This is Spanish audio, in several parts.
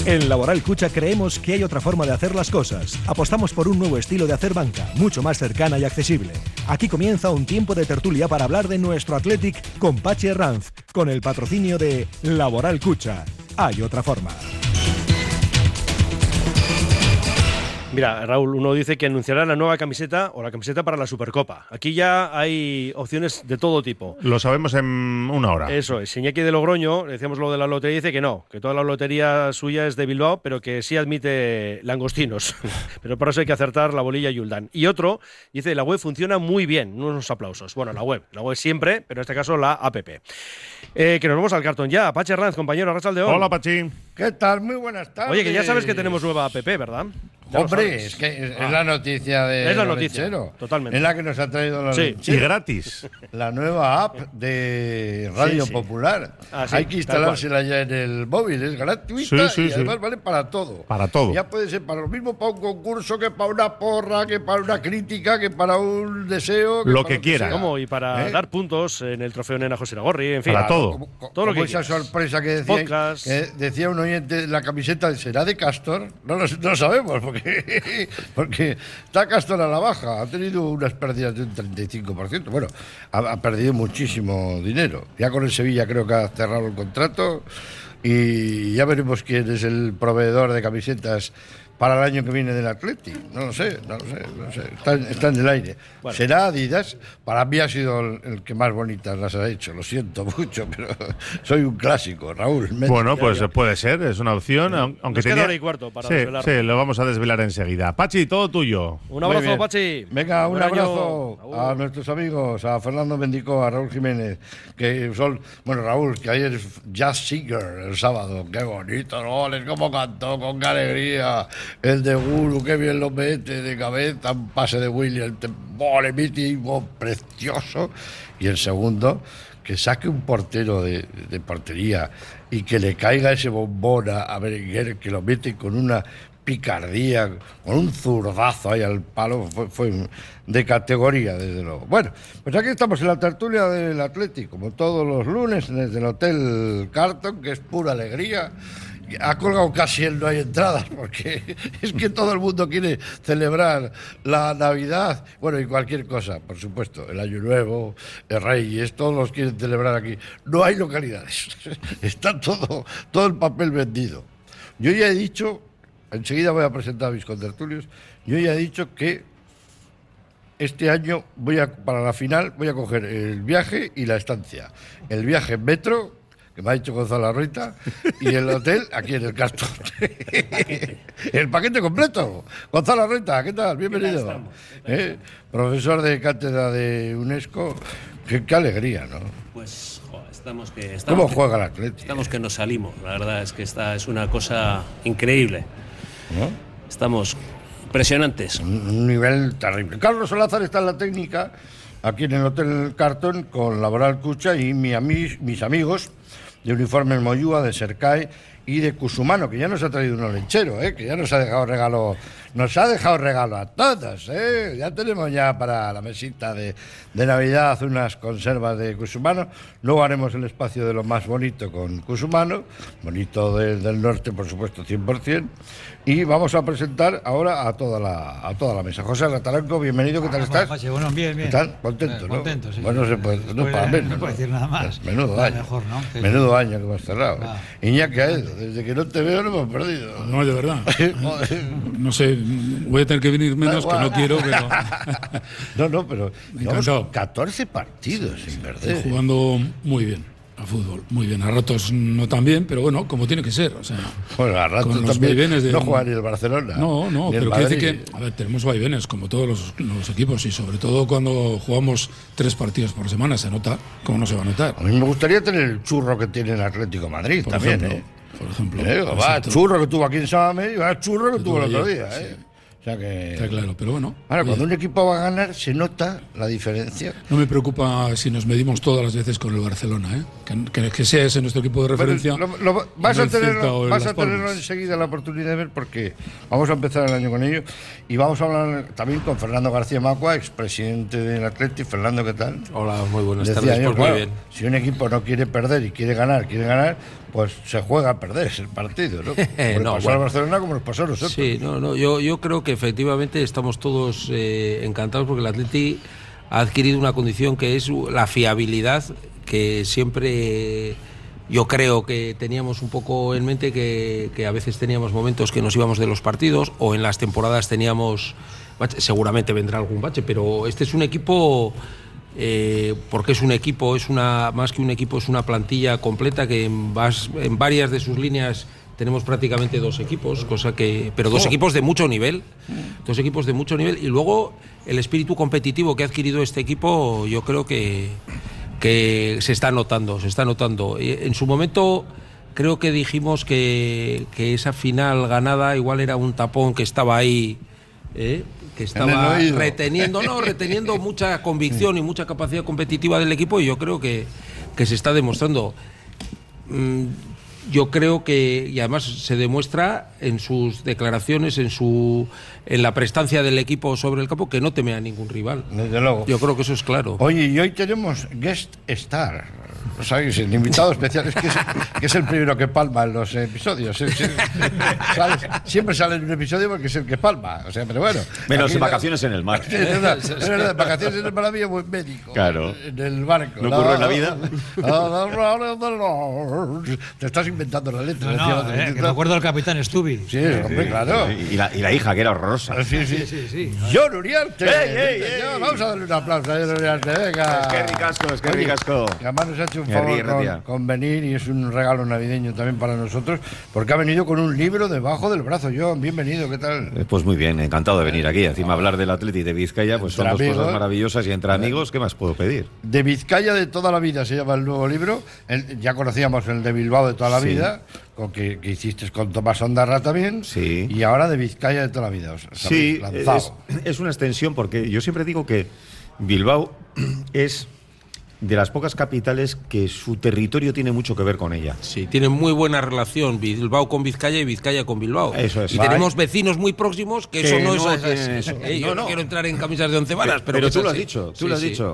En Laboral Cucha creemos que hay otra forma de hacer las cosas. Apostamos por un nuevo estilo de hacer banca, mucho más cercana y accesible. Aquí comienza un tiempo de tertulia para hablar de nuestro Athletic con Pachi Herranz, con el patrocinio de Laboral Cucha. Hay otra forma. Mira, Raúl, uno dice que anunciará la nueva camiseta o la camiseta para la Supercopa. Aquí ya hay opciones de todo tipo. Lo sabemos en una hora. Eso es. Iñaki de Logroño, decíamos lo de la lotería, dice que no, que toda la lotería suya es de Bilbao, pero que sí admite langostinos. Pero por eso hay que acertar la bolilla y Yuldán. Y otro dice, la web funciona muy bien. Unos aplausos. Bueno, la web siempre, pero en este caso la app. Que nos vamos al cartón ya. Pachi Herranz, compañero, Arratsaldeon. Hola, Pachi. ¿Qué tal? Muy buenas tardes. Oye, que ya sabes que tenemos nueva app, ¿verdad? Hombre, es que es la noticia de Es la noticia, Lechero, totalmente. Es la que nos ha traído la Sí. Y gratis. La nueva app de Radio Popular. Sí, hay que instalársela ya en el móvil, es gratuita y además vale para todo. Para todo. Ya puede ser para lo mismo para un concurso, que para una porra, que para una crítica, que para un deseo. Lo que quiera. ¿Cómo? Y para dar puntos en el trofeo Nena José Iragorri, en fin. Para todo. Todo lo que esa quieras. sorpresa que Podcast. decía un oyente, la camiseta será de Castor. No lo sabemos, porque está Castor a la baja. Ha tenido unas pérdidas de un 35%. Bueno, ha perdido muchísimo dinero. Ya con el Sevilla creo que ha cerrado el contrato y ya veremos quién es el proveedor de camisetas para el año que viene del Athletic. No lo sé. Está en el aire. Bueno. Será Adidas. Para mí ha sido el que más bonitas las ha hecho. Lo siento mucho, pero soy un clásico, Raúl. Bueno, pues puede ser, es una opción. Aunque Nos queda hora y cuarto para desvelarlo. Sí, lo vamos a desvelar enseguida. Pachi, todo tuyo. Un abrazo, Pachi. Venga, un Buen año. abrazo a nuestros amigos, a Fernando Mendicó, a Raúl Jiménez, que son, bueno, Raúl, que ayer es Jazz Singer el sábado, qué bonito, ¿no? Cómo cantó, con qué alegría, el de Guru, qué bien lo mete de cabeza, un pase de William, mítico, precioso, y el segundo, que saque un portero de portería y que le caiga ese bombón a Berenguer, que lo mete con una picardía, con un zurdazo ahí al palo, fue de categoría, desde luego. Bueno, pues aquí estamos en la tertulia del Athletic, como todos los lunes, desde el Hotel Carlton, que es pura alegría. Ha colgado casi el no hay entradas, porque es que todo el mundo quiere celebrar la Navidad, bueno, y cualquier cosa, por supuesto, el Año Nuevo, el Reyes, todos los quieren celebrar aquí. No hay localidades, está todo el papel vendido. Yo ya he dicho, enseguida voy a presentar a mis contertulios, yo ya he dicho que este año para la final voy a coger el viaje y la estancia. El viaje en metro, que me ha dicho Gonzalo Arroita, y el hotel aquí en el Carlton. El paquete completo. Gonzalo Arroita, ¿qué tal? Bienvenido. Profesor de cátedra de UNESCO. Qué alegría, ¿no? Pues estamos ¿Cómo juega el Athletic? Estamos que nos salimos. La verdad es que esta es una cosa increíble. ¿No? Estamos impresionantes. Un nivel terrible. Carlos Solázar está en la técnica, aquí en el Hotel Carlton, con Laboral Cucha y mis amigos de Uniformes Moyúa, de Sercae y de Cusumano, que ya nos ha traído uno lechero, que ya nos ha dejado regalo a todos, ya tenemos ya para la mesita de Navidad unas conservas de Cusumano. Luego haremos el espacio de lo más bonito con Cusumano, bonito del norte, por supuesto, 100%, y vamos a presentar ahora a toda la mesa. José Rataranco, bienvenido, ¿qué tal estás? Bueno, bien. ¿Están contentos, no? Contento, sí. Bueno, no se puede, no para menos. No puedo decir nada más. Menudo año. Mejor, ¿no? Menudo año que hemos cerrado. Iñaki, desde que no te veo no hemos perdido. No, de verdad. No sé, voy a tener que venir menos, que no quiero, pero... No, pero encantado. 14 partidos sin perder. Estoy jugando muy bien a fútbol, muy bien. A ratos no tan bien, pero bueno, como tiene que ser. O sea, bueno, a ratos con los también vaivenes de... no juega ni el Barcelona. No, ni pero el quiere decir que, a ver, tenemos vaivenes, como todos los equipos, y sobre todo cuando jugamos 3 partidos por semana, se nota. ¿Cómo no se va a notar? A mí me gustaría tener el churro que tiene el Atlético de Madrid Por también, ejemplo, Por ejemplo. Churro que tuvo aquí en Sábame y va churro que tuvo el otro día, sí. O sea que... Está claro, pero bueno. Ahora, cuando un equipo va a ganar, se nota la diferencia. No me preocupa si nos medimos todas las veces con el Barcelona, que sea ese nuestro equipo de referencia. Vas a tenerlo enseguida la oportunidad de ver, porque vamos a empezar el año con ellos y vamos a hablar también con Fernando García Macua, expresidente del Athletic. Fernando, ¿qué tal? Hola, muy buenas Decía tardes. yo, Muy bien. Si un equipo no quiere perder y quiere ganar, pues se juega a perderse el partido, ¿no? No, pasó al Barcelona como nos pasó a nosotros. Sí, yo creo que efectivamente estamos todos encantados porque el Atleti ha adquirido una condición que es la fiabilidad, que siempre yo creo que teníamos un poco en mente, que a veces teníamos momentos que nos íbamos de los partidos, o en las temporadas teníamos bache. Seguramente vendrá algún bache, pero este es un equipo, porque es un equipo, más que un equipo, es una plantilla completa que en varias de sus líneas tenemos prácticamente 2 equipos, pero 2 equipos de mucho nivel, y luego el espíritu competitivo que ha adquirido este equipo, yo creo que se está notando. En su momento creo que dijimos que esa final ganada igual era un tapón que estaba ahí, que estaba reteniendo mucha convicción y mucha capacidad competitiva del equipo, y yo creo que se está demostrando. Yo creo que, y además se demuestra en sus declaraciones, en la prestancia del equipo sobre el campo, que no teme a ningún rival. Desde luego. Yo creo que eso es claro. Oye, y hoy tenemos guest star, ¿sabéis? El invitado especial, que es el primero que palma en los episodios. Siempre sale en un episodio porque es el que palma. O sea, pero bueno. Menos vacaciones en el mar. Es verdad, vacaciones en el mar había buen médico. Claro. En el barco. ¿No ocurre en la vida? Te estás inventando la letra. Que me acuerdo del Capitán Stubby. Sí, hombre, claro. Y la hija, que era horrorosa. Sí. John Uriarte. Vamos a darle un aplauso a John Uriarte. Venga. Es que ricasco. Que además nos ha hecho un favor con venir, y es un regalo navideño también para nosotros, porque ha venido con un libro debajo del brazo. John, bienvenido, ¿qué tal? Pues muy bien, encantado de venir aquí. Encima hablar del Atleti y de Vizcaya, pues son 2 cosas maravillosas, y entre amigos, ¿qué más puedo pedir? De Vizcaya de toda la vida se llama el nuevo libro. Ya conocíamos el de Bilbao de toda la vida, con que hiciste con Tomás Ondarra también, y ahora de Vizcaya de toda la vida. Sí, es una extensión, porque yo siempre digo que Bilbao es de las pocas capitales que su territorio tiene mucho que ver con ella. Sí, tiene muy buena relación Bilbao con Vizcaya y Vizcaya con Bilbao. Eso es. Y tenemos vecinos muy próximos que eso no es eso. Yo no quiero entrar en camisas de 11 varas, pero tú lo has dicho, tú lo has dicho.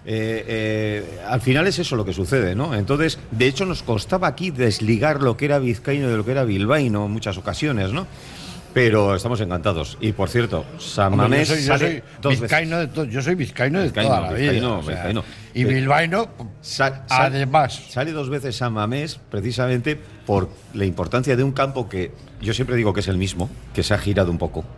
Al final es eso lo que sucede, ¿no? Entonces, de hecho, nos costaba aquí desligar lo que era vizcaíno de lo que era bilbaíno en muchas ocasiones, ¿no? Pero estamos encantados. Y por cierto, San Mamés sale 2 veces. Yo soy vizcaíno de toda la vida. Vizcaíno. Y bilbaíno, además. Sale 2 veces San Mamés, precisamente por la importancia de un campo que yo siempre digo que es el mismo, que se ha girado un poco.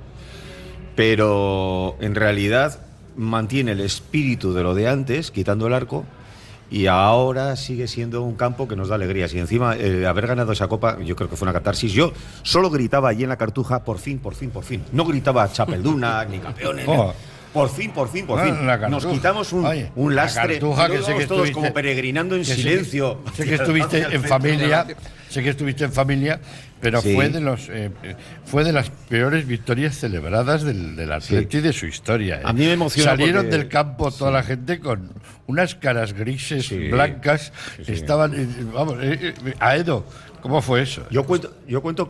Pero en realidad mantiene el espíritu de lo de antes, quitando el arco, y ahora sigue siendo un campo que nos da alegrías. Y encima, haber ganado esa copa, yo creo que fue una catarsis. Yo solo gritaba allí en la Cartuja, por fin. No gritaba Chapelduna, ni campeones. Por fin. Nos quitamos un lastre. Cartuja, que sé que todos como peregrinando en silencio. Sé que estuviste en familia. Pero sí. Fue de las peores victorias celebradas del Atleti de su historia. A mí me emociona. Salieron del campo toda la gente con unas caras grises, blancas. Estaban, Aedo, ¿cómo fue eso? Yo cuento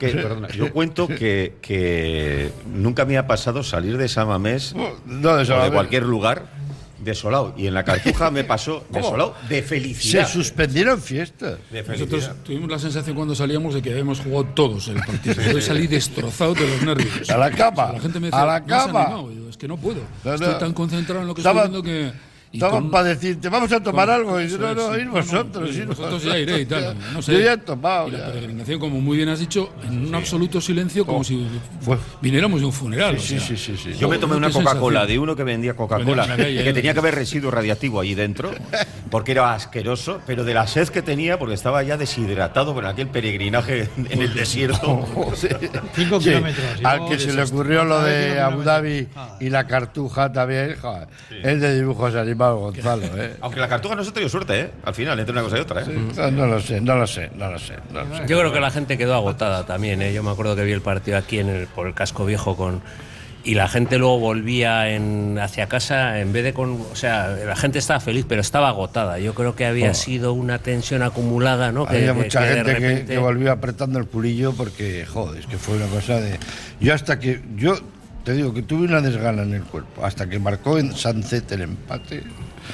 que nunca me ha pasado salir de San Mamés o de cualquier lugar desolado, y en la Cartuja me pasó desolado de felicidad. Se suspendieron fiestas. Nosotros tuvimos la sensación cuando salíamos de que habíamos jugado todos el partido. Yo salí destrozado de los nervios. A la cama. La gente me decía, a la cama. Es que no puedo. Estoy tan concentrado en lo que estoy viendo que... Estaban para decirte, vamos a tomar algo. Y yo, ir vosotros. Vosotros ya iré y tal. No sé. Yo ya he tomado. Y la peregrinación, como muy bien has dicho, en un absoluto silencio, como si viniéramos de un funeral. Sí. Yo me tomé una Coca-Cola de uno que vendía Coca-Cola, que tenía que haber residuo radiactivo allí dentro, porque era asqueroso, pero de la sed que tenía, porque estaba ya deshidratado por aquel peregrinaje en el desierto. 5 kilómetros. Al que se le ocurrió lo de Abu Dhabi y la Cartuja también, es de dibujos animados. Gonzalo, Aunque la Cartuja no se ha tenido suerte, al final, entre una cosa y otra. No lo sé. Yo creo que la gente quedó agotada también. Yo me acuerdo que vi el partido aquí por el Casco Viejo y la gente luego volvía hacia casa en vez de la gente estaba feliz, pero estaba agotada. Yo creo que había sido una tensión acumulada, ¿no? Había mucha gente que volvió apretando el culillo porque, es que fue una cosa de... Yo te digo que tuve una desgana en el cuerpo hasta que marcó en Sancet el empate.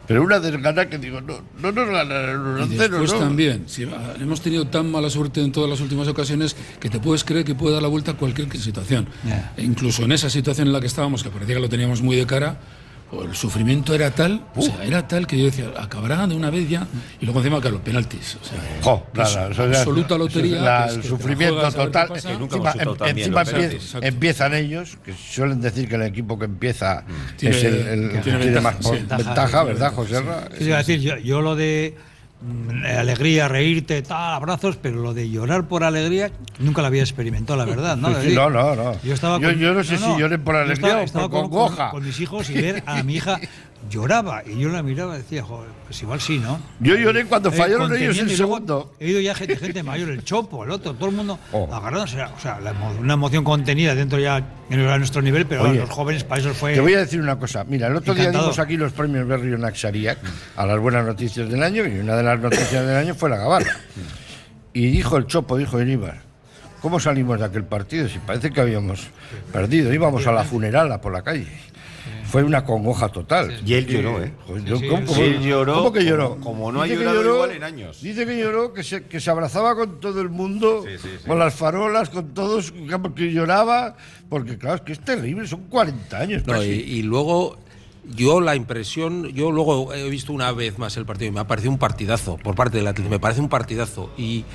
Pero una desgana que digo, no nos ganarán 1-0, Y después ¿no? también, hemos tenido tan mala suerte en todas las últimas ocasiones que te puedes creer que puede dar la vuelta a cualquier situación. E incluso en esa situación en la que estábamos, que parecía que lo teníamos muy de cara, el sufrimiento era tal, era tal que yo decía, acabará de una vez ya, y luego encima que los penaltis. O sea, absoluta lotería. El sufrimiento total. Encima empiezan ellos, que suelen decir que el equipo que empieza es el que tiene más ventaja, ¿verdad, José Ra? Es decir, yo lo de alegría, reírte, tal, abrazos, pero lo de llorar por alegría nunca lo había experimentado, la verdad, ¿no? No. Yo no sé si lloré por alegría o por congoja. Con mis hijos y ver a mi hija lloraba y yo la miraba y decía, joder, pues igual sí, ¿no? Yo lloré cuando fallaron ellos el segundo. He ido ya gente mayor, el Chopo, el otro, todo el mundo agarrándose, o sea, una emoción contenida dentro ya a nuestro nivel, pero los jóvenes para eso fue. Te voy a decir una cosa, mira, el otro día dimos aquí los premios Berrio Naxariac a las buenas noticias del año, y una de las noticias del año fue la Gabarra. Y dijo el Chopo, dijo Iríbar, ¿cómo salimos de aquel partido? Si parece que habíamos perdido, íbamos a la funerala por la calle. Fue una congoja total. Y él lloró, ¿eh? ¿Cómo que lloró? Como no ha llorado igual en años. Dice que lloró, que se abrazaba con todo el mundo, con las farolas, con todos, que lloraba, porque claro, es que es terrible, son 40 años. No, y luego, yo luego he visto una vez más el partido y me ha parecido un partidazo por parte del Atlético, me parece un partidazo.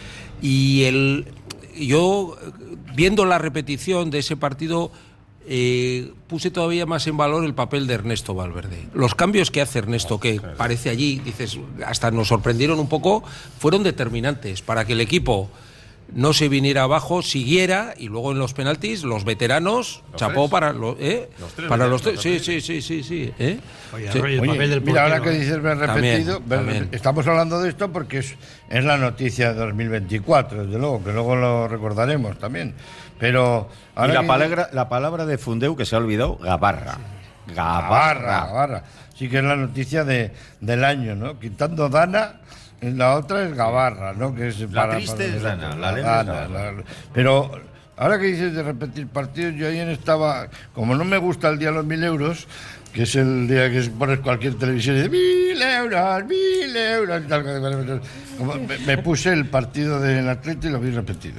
Yo, viendo la repetición de ese partido, puse todavía más en valor el papel de Ernesto Valverde. Los cambios que hace Ernesto, que parece allí, dices, hasta nos sorprendieron un poco, fueron determinantes para que el equipo no se viniera abajo, siguiera, y luego en los penaltis, los veteranos, chapó para los tres. Sí. Oye, mira, ahora que dices me he repetido, también. Estamos hablando de esto porque es la noticia de 2024, desde luego, que luego lo recordaremos también. Pero y la palabra de Fundeu que se ha olvidado, Gabarra. Gabarra. Sí que es la noticia del año, ¿no? Quitando Dana, la otra es Gabarra, ¿no? Que es triste es Dana, Pero ahora que dices de repetir partidos, yo ayer estaba, como no me gusta el día de los 1.000 euros, que es el día que pones cualquier televisión y dice 1.000 euros, me puse el partido del Atlético y lo vi repetido.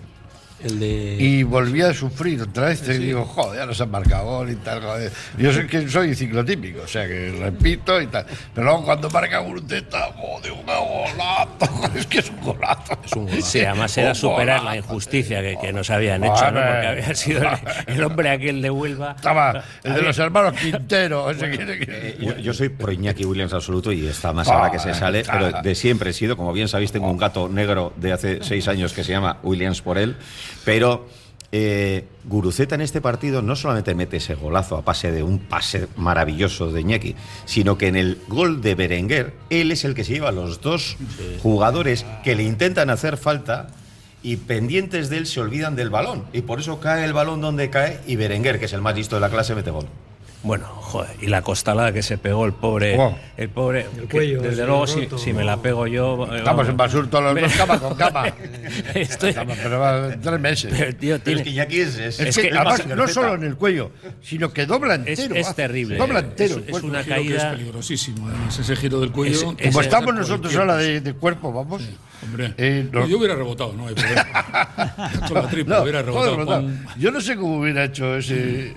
Y volví a sufrir otra vez. Te digo, joder, ya nos han marcado gol y tal. Joder. Yo sé que soy ciclotípico, o sea que repito y tal. Pero luego cuando marca Guruteta, joder, un golazo. Es que es un golazo. Sí, además era superar la injusticia que nos habían hecho, ¿no? Porque había sido el hombre aquel de Huelva. Estaba el de los hermanos Quintero. Yo soy pro Iñaki Williams absoluto y está más ahora que se sale, pero de siempre he sido, como bien sabéis, tengo un gato negro de hace 6 años que se llama Williams por él. Pero Guruceta en este partido no solamente mete ese golazo a pase de un pase maravilloso de Iñaki, sino que en el gol de Berenguer, él es el que se lleva a los dos jugadores que le intentan hacer falta y pendientes de él se olvidan del balón. Y por eso cae el balón donde cae y Berenguer, que es el más listo de la clase, mete gol. Bueno, joder, y la costalada que se pegó el pobre, el cuello, desde luego si me la pego yo. Estamos en Basurto los dos cama con cama. Pero va 3 meses. Pero tío, es que Iñaki es que además no solo en el cuello, sino que dobla entero. Es terrible. Dobla entero. Es una caída. Es peligrosísimo, además, ese giro del cuello. Como estamos nosotros ahora de cuerpo, vamos. Sí, hombre. Yo hubiera rebotado, no hay problema. Con la triple hubiera rebotado. Yo no sé cómo hubiera hecho ese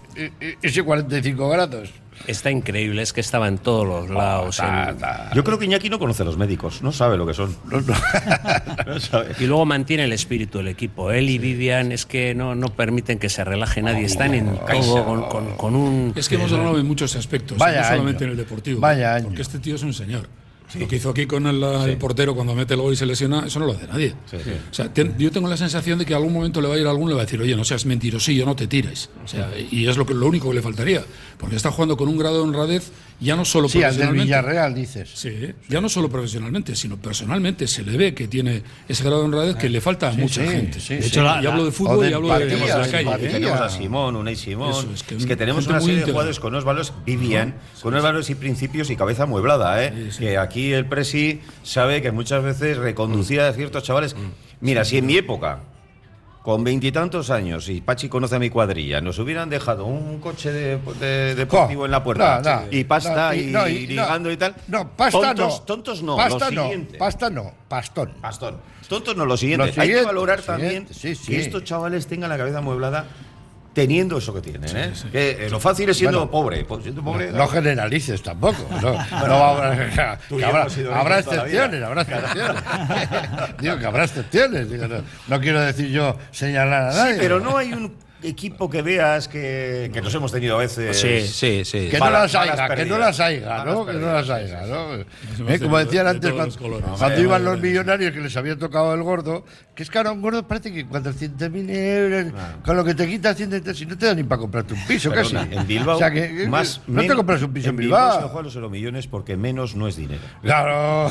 45 grados. Está increíble, es que estaba en todos los lados. Yo creo que Iñaki no conoce a los médicos, no sabe lo que son. No sabe. Y luego mantiene el espíritu del equipo. Él y Vivian es que no permiten que se relaje nadie. Están en todo con un... Es que hemos hablado en muchos aspectos, no solamente en el deportivo. Porque este tío es un señor. Sí. Lo que hizo aquí con el portero cuando mete el gol y se lesiona, eso no lo hace nadie. Sí. O sea, yo tengo la sensación de que algún momento le va a ir a alguno y le va a decir, oye, no seas mentirosillo, no te tires. O sea, y es lo único que le faltaría. Porque está jugando con un grado de honradez ya no solo profesionalmente. Sí, al del Villarreal, dices. Sí, ya no solo profesionalmente, sino personalmente. Se le ve que tiene ese grado de honradez que le falta a mucha gente. De hecho, y hablo de fútbol y hablo de la calle. Tenemos a Simón, Unai Simón. Es que tenemos una serie de jugadores con unos valores, Vivian, con unos valores y principios y cabeza amueblada, que aquí el presi sabe que muchas veces reconducía a ciertos chavales. Mira, si en mi época, con 20 y tantos años, y Pachi conoce a mi cuadrilla, nos hubieran dejado un coche deportivo en la puerta y pasta y ligando y tal. No, pasta tontos no. Pasta lo no, siguiente. pasta no, pastón. Tontos no, lo siguiente. Hay que valorar también que estos chavales tengan la cabeza amueblada teniendo eso que tienen, ¿eh? Sí. Que lo fácil es siendo pobre. Pues siendo pobre no generalices tampoco. Habrá excepciones. Digo que habrá excepciones. No quiero decir yo señalar a nadie. Sí, pero no hay un equipo que veas que nos hemos tenido a veces. Sí. Que no las haya, ¿no? Como decían antes, cuando iban los millonarios que les había tocado el gordo, que es que ahora un gordo parece que 400.000 euros, con lo que te quita Hacienda, si no te da ni para comprarte un piso, casi. En Bilbao, o sea, que no te compras un piso en Bilbao. Se juegan los euromillones porque menos no es dinero. Claro,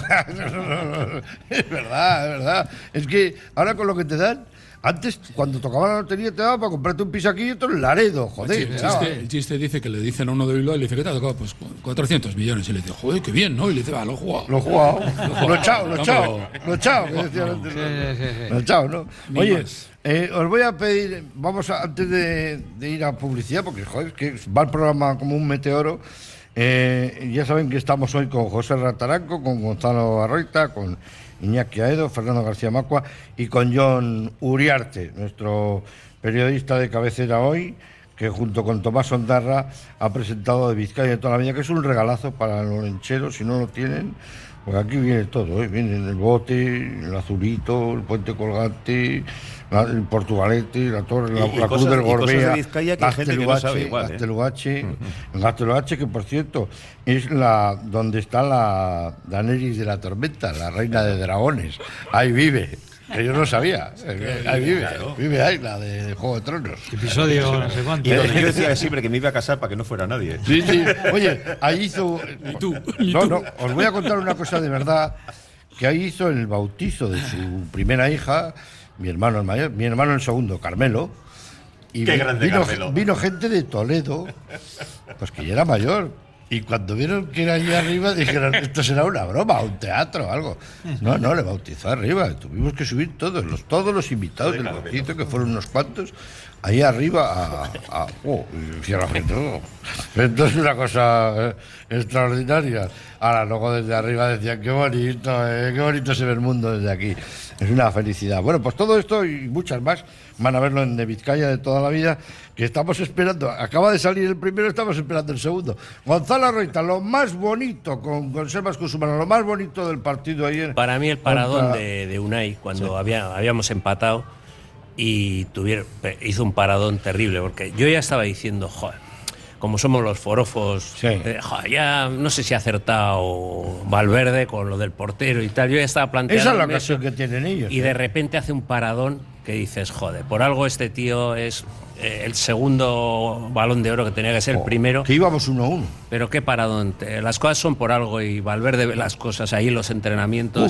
es verdad. Es que ahora con lo que te dan. Antes, cuando tocaba la lotería, te daba para comprarte un piso aquí y otro en Laredo, joder. El chiste dice que le dicen a uno de Bilbao y le dice, ¿qué te ha tocado? Pues 400 millones. Y le dice, joder, qué bien, ¿no? Y le dice, lo he jugado. Lo he echado, que decían antes. Lo he echado, ¿no? Oye, os voy a pedir, antes de ir a publicidad, porque, joder, que va el programa como un meteoro. Ya saben que estamos hoy con José Rataranco, con Gonzalo Arroita, con Iñaki Aedo, Fernando García Macua y con Jon Uriarte, nuestro periodista de cabecera hoy, que junto con Tomás Ondarra ha presentado De Vizcaya de toda la vida, que es un regalazo para los lencheros, si no lo tienen, porque aquí viene todo, viene el bote, el azulito, el puente colgante, el Portugalete, la torre, la Cruz del Gorbea, de Vizcaya que hay gente que no sabe igual, Gasteluache, que por cierto es donde está la Daenerys de la Tormenta, la reina de dragones. Ahí vive, que yo no sabía. Ahí vive ahí, la de Juego de Tronos. Episodio no sé cuánto. Y yo decía siempre que me iba a casar para que no fuera nadie. Sí. Oye, ahí hizo... ¿Y tú? No, os voy a contar una cosa de verdad, que ahí hizo el bautizo de su primera hija, mi hermano el mayor, mi hermano el segundo, Carmelo. Y qué grande Carmelo. Vino gente de Toledo, pues que ya era mayor. Y cuando vieron que era allí arriba, dijeron, esto será una broma, un teatro o algo. No, le bautizó arriba. Tuvimos que subir todos los invitados del bautizo, que fueron unos cuantos, ahí arriba Entonces una cosa extraordinaria. Ahora luego desde arriba decían, qué bonito se ve el mundo desde aquí. Es una felicidad. Bueno, pues todo esto y muchas más van a verlo en De Vizcaya de toda la vida, que estamos esperando. Acaba de salir el primero, estamos esperando el segundo. Gonzalo Arroita, lo más bonito con Sebas Cusumano, lo más bonito del partido ayer. Para mí el paradón de Unai, cuando habíamos empatado y hizo un paradón terrible, porque yo ya estaba diciendo, joder, como somos los forofos, ya no sé si ha acertado Valverde con lo del portero y tal. Yo ya estaba planteando. Esa es la ocasión que tienen ellos. Y de repente hace un paradón que dices, joder, por algo este tío es el segundo Balón de Oro, que tenía que ser el primero. Que íbamos 1-1. Pero qué paradón. Las cosas son por algo y Valverde ve las cosas ahí en los entrenamientos.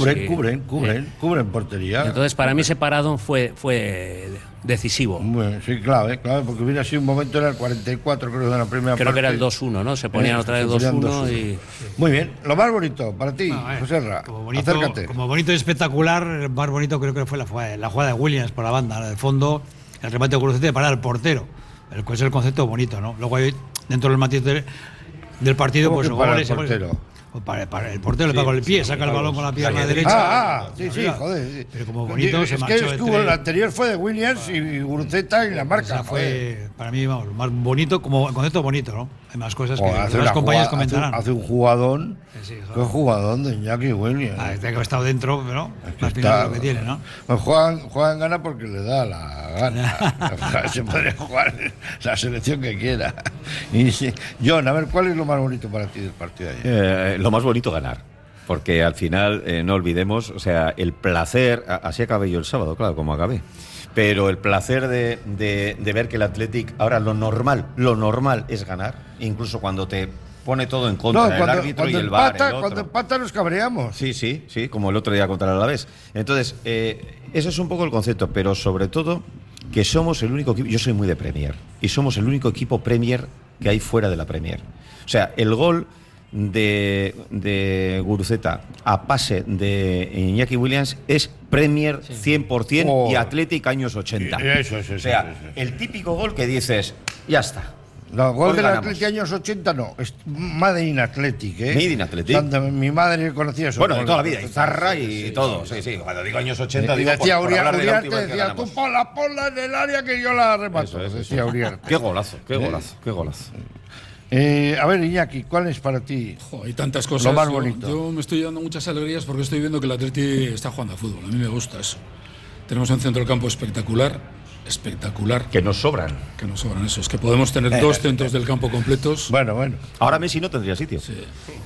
Cubren portería. Entonces, para mí ese paradón fue decisivo. Bueno, sí, clave, porque hubiera sido un momento, era el 44, creo, de la primera parte. Creo que era el 2-1, ¿no? Se ponían otra vez 2-1 y... Muy bien. Lo más bonito para ti, José Ra, acércate. Como bonito y espectacular, el más bonito creo que fue la jugada de Williams por la banda, la de fondo, el remate de Gurucete para el portero. Ese es el concepto bonito, ¿no? Luego hay, dentro del matiz del partido, pues para el portero. Para el portero le pega con el pie, saca el balón con la pierna derecha. Sí, joder. Pero como bonito se marchó. Es que el anterior fue de Williams y Guruceta y la marca. Fue para mí, lo más bonito, como concepto bonito, ¿no? Hay más cosas que las compañías comentarán. Hace un jugadón. Qué jugadón de Iñaki Williams. Este que ha estado dentro, ¿no? Más lo que tiene, ¿no? Pues juegan gana porque le da la gana. Se puede jugar la selección que quiera. Y Jon, a ver, ¿cuál es lo más bonito para ti del partido de ayer? Lo más bonito, ganar. Porque al final, no olvidemos, o sea, el placer, así acabé yo el sábado, claro, como acabé. Pero el placer de ver que el Athletic, ahora lo normal es ganar, incluso cuando te pone todo en contra, el árbitro y el VAR. Cuando empata nos cabreamos. Sí, como el otro día contra el Alavés. Entonces, ese es un poco el concepto, pero sobre todo que somos el único equipo, yo soy muy de Premier, y somos el único equipo Premier que hay fuera de la Premier. O sea, el gol de Guruceta a pase de Iñaki Williams es Premier 100% y Athletic años 80. O sea, el típico gol que dices, ya está. No, gol del Athletic años 80 no, es Made in Athletic, ¿eh? Made in Athletic. Mi madre conocía eso. Bueno, de toda la vida, Izarra y todo. Sí. Cuando digo años 80, digo decía Uriarte, decía, tú ponla en el área que yo la remato. Eso, decía Uriarte. Qué golazo. A ver, Iñaki, ¿cuál es para ti? Hay tantas cosas. Lo más bonito. Yo me estoy dando muchas alegrías porque estoy viendo que el Atleti está jugando a fútbol. A mí me gusta eso. Tenemos un centro del campo espectacular. Que nos sobran. Eso. Es que podemos tener 2 centros del campo completos. Bueno. Ahora Messi no tendría sitio. Sí.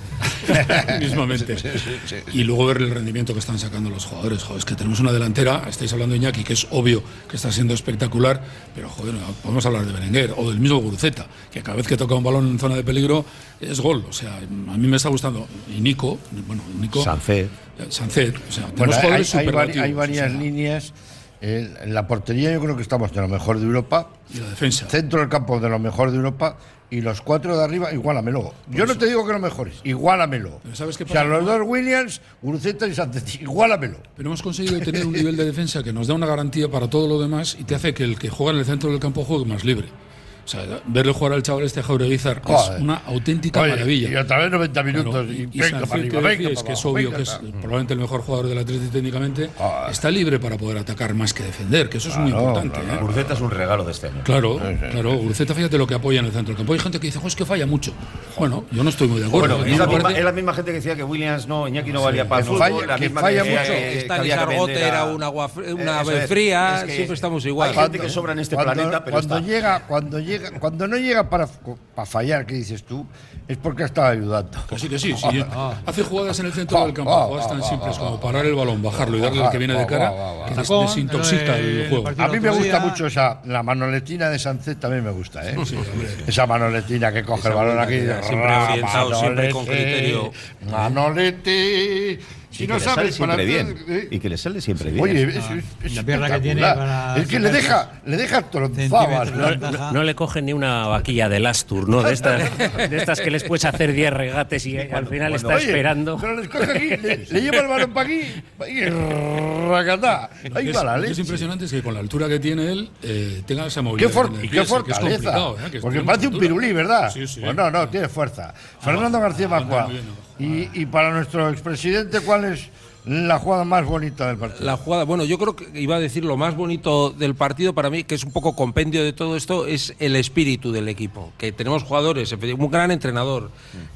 Mismamente. Sí. Y luego ver el rendimiento que están sacando los jugadores. Joder, es que tenemos una delantera, estáis hablando de Iñaki, que es obvio que está siendo espectacular, pero joder, podemos hablar de Berenguer o del mismo Guruceta, que cada vez que toca un balón en zona de peligro es gol. O sea, a mí me está gustando. Y Nico. Sancet. O sea, tenemos jugadores superlativos. Hay varias líneas. En la portería yo creo que estamos de lo mejor de Europa. Y la defensa. Centro del campo de lo mejor de Europa. Y los 4 de arriba, igualamelo. Yo no te digo que los mejores, igualamelo. ¿Sabes qué pasa? O sea, los 2 Williams, Guruceta y Sánchez, igualamelo. Pero hemos conseguido tener un nivel de defensa que nos da una garantía para todo lo demás y te hace que el que juega en el centro del campo juegue más libre. O sea, verle jugar al chaval Jaureguizar es una auténtica maravilla. Y otra vez 90 minutos. Claro, y venga para arriba, que es obvio que es probablemente el mejor jugador del Atlético técnicamente. Está libre para poder atacar más que defender, que eso es muy importante. Guruceta es un regalo de este año. Claro. Guruceta, fíjate lo que apoya en el centro del campo. Hay gente que dice, es que falla mucho. Bueno, yo no estoy muy de acuerdo. Bueno, es la misma gente que decía que Williams Iñaki no valía para el fútbol. Falla mucho. Esta Sargote era una agua fría, siempre estamos igual. Hay gente que sobra en este planeta, pero cuando no llega para fallar, que dices tú, es porque estaba ayudando. Que sí. Hace jugadas en el centro del campo, jugadas tan simples como parar el balón, bajarlo y darle al que viene de cara, que desintoxica el juego. A mí me gusta mucho la manoletina de Sánchez, también me gusta, ¿eh? Sí, esa manoletina que coge el balón aquí. Siempre orientado, siempre con criterio. Manolete. Y que le sale siempre bien. Y que le sale siempre bien. Oye, es la pierna que tiene es que le deja tronzadas. No le cogen ni una vaquilla del Astur, ¿no? De estas que les puedes hacer 10 regates y al final está esperando. Pero les coge aquí, le lleva el balón para aquí y racatá. Ahí va la leche. Lo que es impresionante es que con la altura que tiene él tenga esa movilidad. Qué fortaleza. Porque parece un pirulí, ¿verdad? Sí. Pues no, tiene fuerza. Fernando García Macua. Y para nuestro expresidente, ¿cuál es la jugada más bonita del partido? La jugada, bueno, yo creo que iba a decir lo más bonito del partido para mí, que es un poco compendio de todo esto, es el espíritu del equipo. Que tenemos jugadores, un gran entrenador,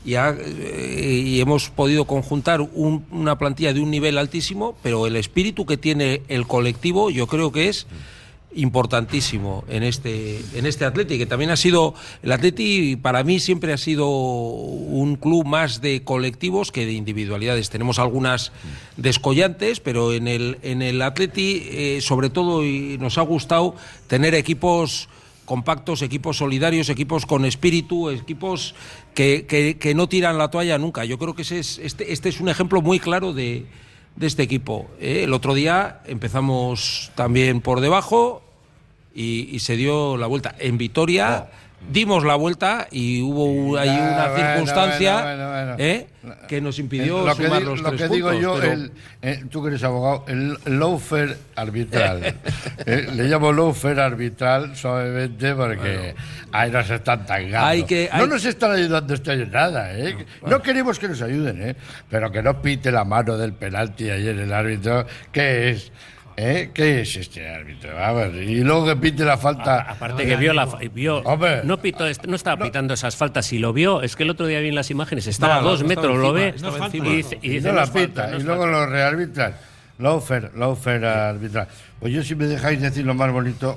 y hemos podido conjuntar una plantilla de un nivel altísimo, pero el espíritu que tiene el colectivo yo creo que es importantísimo en este Atleti, que también ha sido, el Atleti para mí siempre ha sido un club más de colectivos que de individualidades. Tenemos algunas descollantes, pero en el Atleti sobre todo nos ha gustado tener equipos compactos, equipos solidarios, equipos con espíritu, equipos que no tiran la toalla nunca. Yo creo que este es un ejemplo muy claro de este equipo. El otro día empezamos también por debajo y se dio la vuelta. En Vitoria dimos la vuelta y hubo ahí una circunstancia que nos impidió sumar los 3 puntos. Lo que digo yo, tú que eres abogado, el lawfare arbitral. Le llamo lawfare arbitral suavemente porque ahí nos están tangando. No nos están ayudando este año nada. No queremos que nos ayuden, pero que no pite la mano del penalti ayer el árbitro. ¿Qué es? ¿Qué es este árbitro? A ver, y luego que pite la falta. Aparte que vio no estaba pitando esas faltas. Si lo vio, es que el otro día vi en las imágenes, estaba a 2 metros, lo ve y dice no la pita. Y luego lo rearbitran. Lawfare arbitral. Pues yo, si me dejáis decir lo más bonito,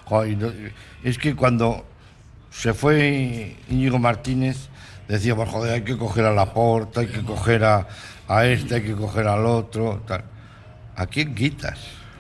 es que cuando se fue Íñigo Martínez, decíamos, joder, hay que coger a Laporta, hay que coger a este, hay que coger al otro, tal. ¿A quién quitas?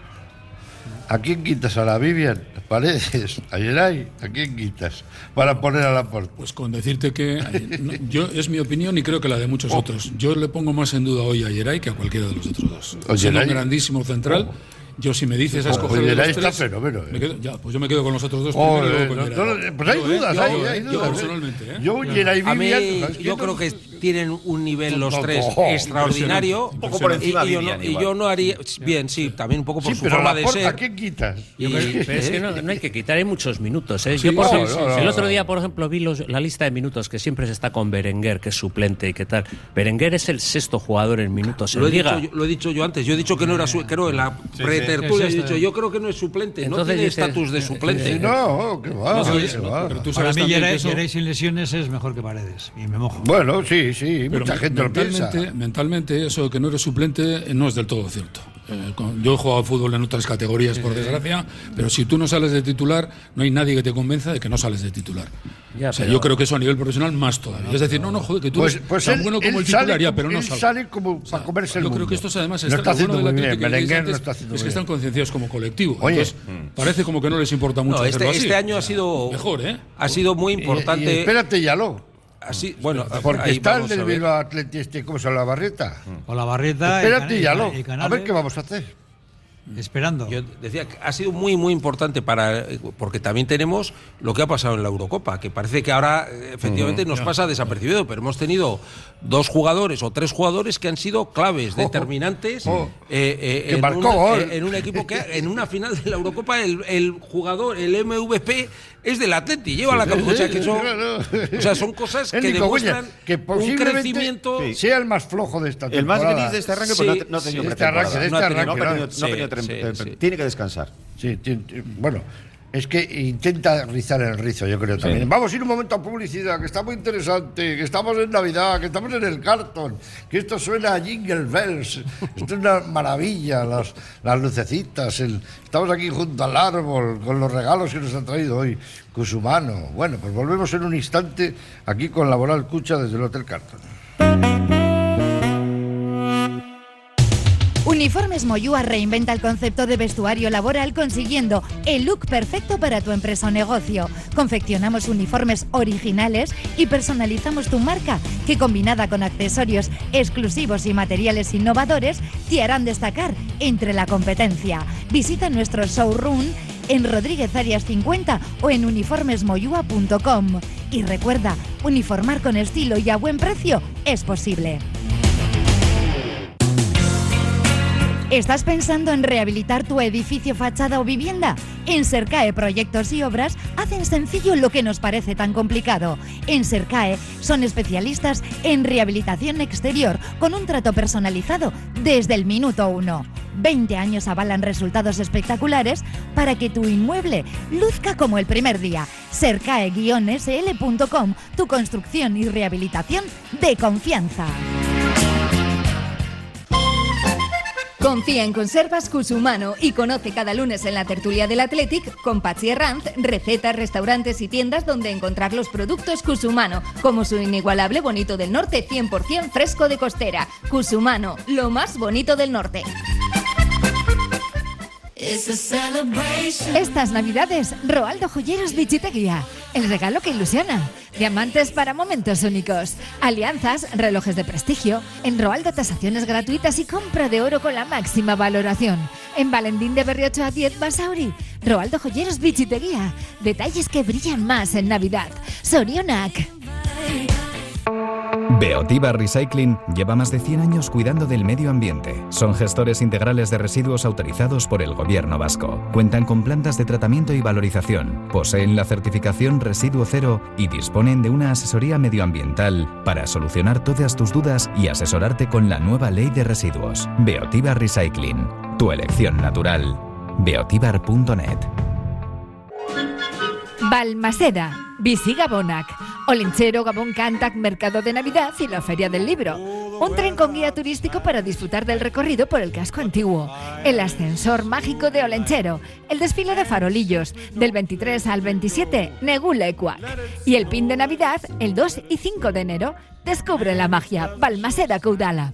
¿A quién quitas? ¿A la Vivian Paredes? ¿A Yeray? ¿A quién quitas? Para poner a Laporta. Pues con decirte que es mi opinión y creo que la de muchos otros. Yo le pongo más en duda hoy a Yeray que a cualquiera de los otros dos. Es un grandísimo central. Yo, si me dices a escoger de los tres, fenómeno, pues yo me quedo con los otros dos primero y luego con Yeray. Pues hay dudas, hay dudas. Yo personalmente, a mí, yo creo que tienen un nivel los tres extraordinario. Un poco por encima y yo no haría. Bien, sí, también un poco por su forma de ser. ¿A quién quitas? Pero es que no hay que quitar, hay muchos minutos. Yo el otro día, por ejemplo, vi la lista de minutos que siempre se está con Berenguer, que es suplente y qué tal. Berenguer es el 6º jugador en minutos. Lo he dicho yo antes. Yo he dicho que no era creo en la pretertulia he dicho yo creo que no es suplente. Entonces, no tiene estatus de suplente. No, que va. Pero tú sabes para mí Geray sin lesiones es mejor que Paredes. Y me mojo. Bueno, sí, mucha gente lo piensa. Mentalmente, eso de que no eres suplente no es del todo cierto. Yo he jugado al fútbol en otras categorías, por desgracia, pero si tú no sales de titular, no hay nadie que te convenza de que no sales de titular. Yo creo que eso a nivel profesional más todavía. Es decir, joder, que tú eres tan bueno como el titular, pero no sale. Sale como para comerse el mundo. Yo creo que estos además no está haciendo muy bien. Berenguer no está haciendo es que están concienciados como colectivo. Entonces, parece como que no les importa mucho hacerlo así. Este año ha sido mejor, ha sido muy importante. Y espérate, Yaló. Así, bueno, porque está el del Bilbao Athletic, ¿cómo se llama? Olavarrieta. Olavarrieta. Espérate, Yaló. A ver qué vamos a hacer. Esperando. Yo decía que ha sido muy importante porque también tenemos lo que ha pasado en la Eurocopa, que parece que ahora efectivamente nos pasa desapercibido, pero hemos tenido 2 jugadores o 3 jugadores que han sido claves, determinantes en un equipo que en una final de la Eurocopa el jugador, el MVP es del Atleti, lleva la capucha, o sea, son cosas que demuestran que un crecimiento. Sea el más flojo de esta temporada. El más gris de este arranque, pues no ha tenido pretemporada. Tiene que descansar. Sí, bueno, es que intenta rizar el rizo, yo creo también. Vamos a ir un momento a publicidad, que está muy interesante, que estamos en Navidad, que estamos en el cartón, que esto suena a Jingle Bells, esto es una maravilla, las lucecitas, estamos aquí junto al árbol con los regalos que nos han traído hoy Cusumano. Bueno, pues volvemos en un instante aquí con Laboral Cucha desde el Hotel Cartón. Uniformes Moyúa reinventa el concepto de vestuario laboral consiguiendo el look perfecto para tu empresa o negocio. Confeccionamos uniformes originales y personalizamos tu marca, que combinada con accesorios exclusivos y materiales innovadores te harán destacar entre la competencia. Visita nuestro showroom en Rodríguez Arias 50 o en uniformesmoyua.com. Y recuerda, uniformar con estilo y a buen precio es posible. ¿Estás pensando en rehabilitar tu edificio, fachada o vivienda? En Sercae Proyectos y Obras hacen sencillo lo que nos parece tan complicado. En Sercae son especialistas en rehabilitación exterior con un trato personalizado desde el minuto 1. 20 años avalan resultados espectaculares para que tu inmueble luzca como el primer día. Sercae-sl.com, tu construcción y rehabilitación de confianza. Confía en Conservas Cusumano y conoce cada lunes en la tertulia del Athletic con Patxi Herranz recetas, restaurantes y tiendas donde encontrar los productos Cusumano, como su inigualable bonito del norte 100% fresco de costera. Cusumano, lo más bonito del norte. Estas navidades, Roaldo Joyeros Bichiteguía. El regalo que ilusiona. Diamantes para momentos únicos. Alianzas, relojes de prestigio. En Roaldo, tasaciones gratuitas y compra de oro con la máxima valoración. En Valentín de Berriocho a 10 Basauri. Roaldo Joyeros Bichiteguía. Detalles que brillan más en Navidad. Sorionak. Beotiba Recycling lleva más de 100 años cuidando del medio ambiente. Son gestores integrales de residuos autorizados por el Gobierno vasco. Cuentan con plantas de tratamiento y valorización, poseen la certificación Residuo Cero y disponen de una asesoría medioambiental para solucionar todas tus dudas y asesorarte con la nueva ley de residuos. Beotiba Recycling, tu elección natural. beotibar.net. Balmaseda, Bici Gabonac, Olentzero, Gabón Cantac, Mercado de Navidad y la Feria del Libro. Un tren con guía turístico para disfrutar del recorrido por el casco antiguo. El ascensor mágico de Olentzero. El desfile de farolillos. Del 23 al 27, Negula Ecuac. Y el pin de Navidad, el 2 y 5 de enero. Descubre la magia. Balmaseda Caudala.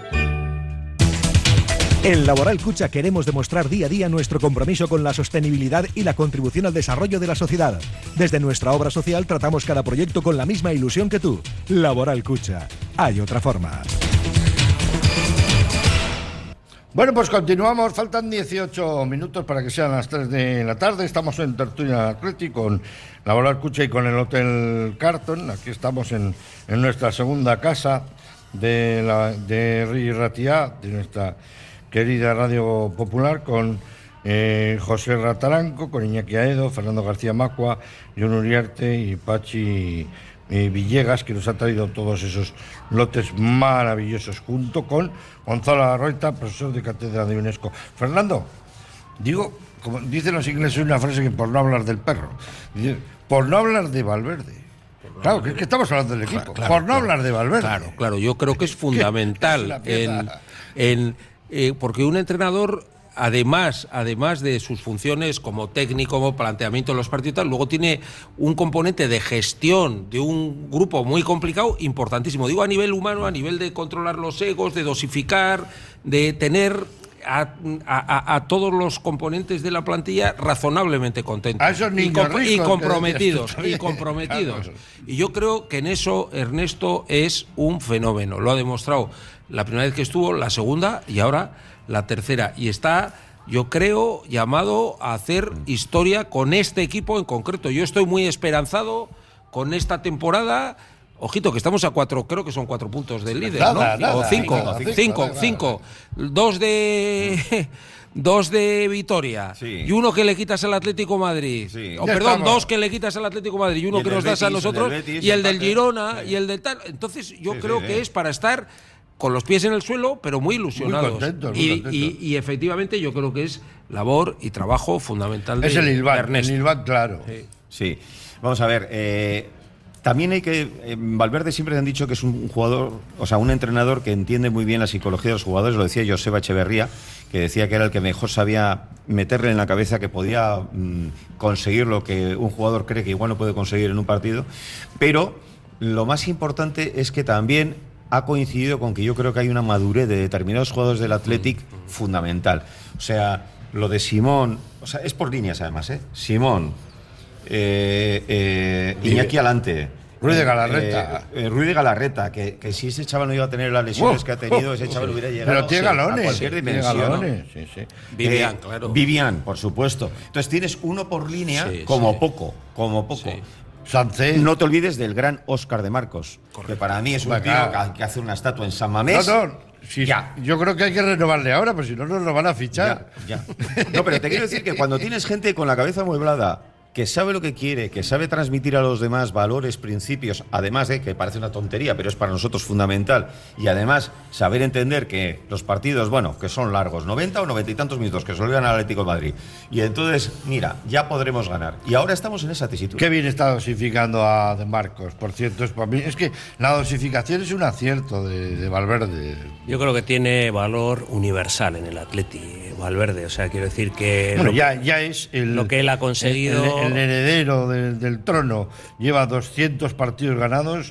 En Laboral Cucha queremos demostrar día a día nuestro compromiso con la sostenibilidad y la contribución al desarrollo de la sociedad. Desde nuestra obra social tratamos cada proyecto con la misma ilusión que tú. Laboral Cucha. Hay otra forma. Bueno, pues continuamos. Faltan 18 minutos para que sean las 3 de la tarde. Estamos en Tertulia Atlético con la Bola Escucha y con el Hotel Carton. Aquí estamos en nuestra segunda casa de Ri Ratia, de nuestra querida Radio Popular, con José Rataranco, con Iñaki Aedo, Fernando García Macua, Jon Uriarte y Pachi Villegas, que nos ha traído todos esos lotes maravillosos, junto con Gonzalo Arroita, profesor de cátedra de UNESCO. Fernando, digo, como dicen los ingleses, una frase que por no hablar del perro, por no hablar de Valverde. Claro, que estamos hablando del equipo, por no hablar de Valverde. Claro, yo creo que es fundamental porque un entrenador, además de sus funciones como técnico, como planteamiento de los partidos y tal, luego tiene un componente de gestión de un grupo muy complicado, importantísimo. Digo a nivel humano, a nivel de controlar los egos, de dosificar, de tener a todos los componentes de la plantilla razonablemente contentos y comprometidos. Y yo creo que en eso Ernesto es un fenómeno. Lo ha demostrado la primera vez que estuvo, la segunda y ahora la tercera. Y está, yo creo, llamado a hacer historia con este equipo en concreto. Yo estoy muy esperanzado con esta temporada. Ojito, que estamos a 4, creo que son 4 puntos del líder, ¿no? O 5. 2 de Vitoria, sí. Y 1 que le quitas al Atlético Madrid. Sí. Perdón, 2 que le quitas al Atlético Madrid y 1 que nos das a nosotros, y el del Girona, y el del tal. Entonces, yo creo que es para estar con los pies en el suelo, pero muy ilusionados. Muy contentos. Y efectivamente, yo creo que es labor y trabajo fundamental de Ernesto. El Ilvat, claro. Sí. Vamos a ver. También hay que... Valverde siempre han dicho que es un jugador, o sea, un entrenador que entiende muy bien la psicología de los jugadores. Lo decía Joseba Echeverría, que decía que era el que mejor sabía meterle en la cabeza que podía conseguir lo que un jugador cree que igual no puede conseguir en un partido. Pero lo más importante es que también ha coincidido con que yo creo que hay una madurez de determinados jugadores del Athletic fundamental. O sea, lo de Simón... O sea, es por líneas además, ¿eh? Simón... Iñaki Alante, Ruiz de Galarreta, Ruiz de Galarreta, que si ese chaval no iba a tener las lesiones que ha tenido, ese chaval hubiera llegado pero tiene galones, a cualquier dimensión. Sí. Vivian, claro. Vivian, por supuesto. Entonces tienes uno por línea, poco. Sí. Sánchez. No te olvides del gran Óscar de Marcos, que para mí es un tío que hace una estatua en San Mamés. Sí, yo creo que hay que renovarle ahora, pues si no nos lo van a fichar. Ya. No, pero te quiero decir que cuando tienes gente con la cabeza amueblada, que sabe lo que quiere, que sabe transmitir a los demás valores, principios, además de que parece una tontería, pero es para nosotros fundamental, y además saber entender que los partidos, bueno, que son largos, 90 o 90 y tantos minutos, que solo ganan al Atlético de Madrid, y entonces, mira, ya podremos ganar. Y ahora estamos en esa tesitura. Qué bien está dosificando a De Marcos, por cierto, es que la dosificación es un acierto de Valverde. Yo creo que tiene valor universal en el Atleti, Valverde, o sea, quiero decir que... Bueno, ya es lo que él ha conseguido... El heredero del trono lleva 200 partidos ganados,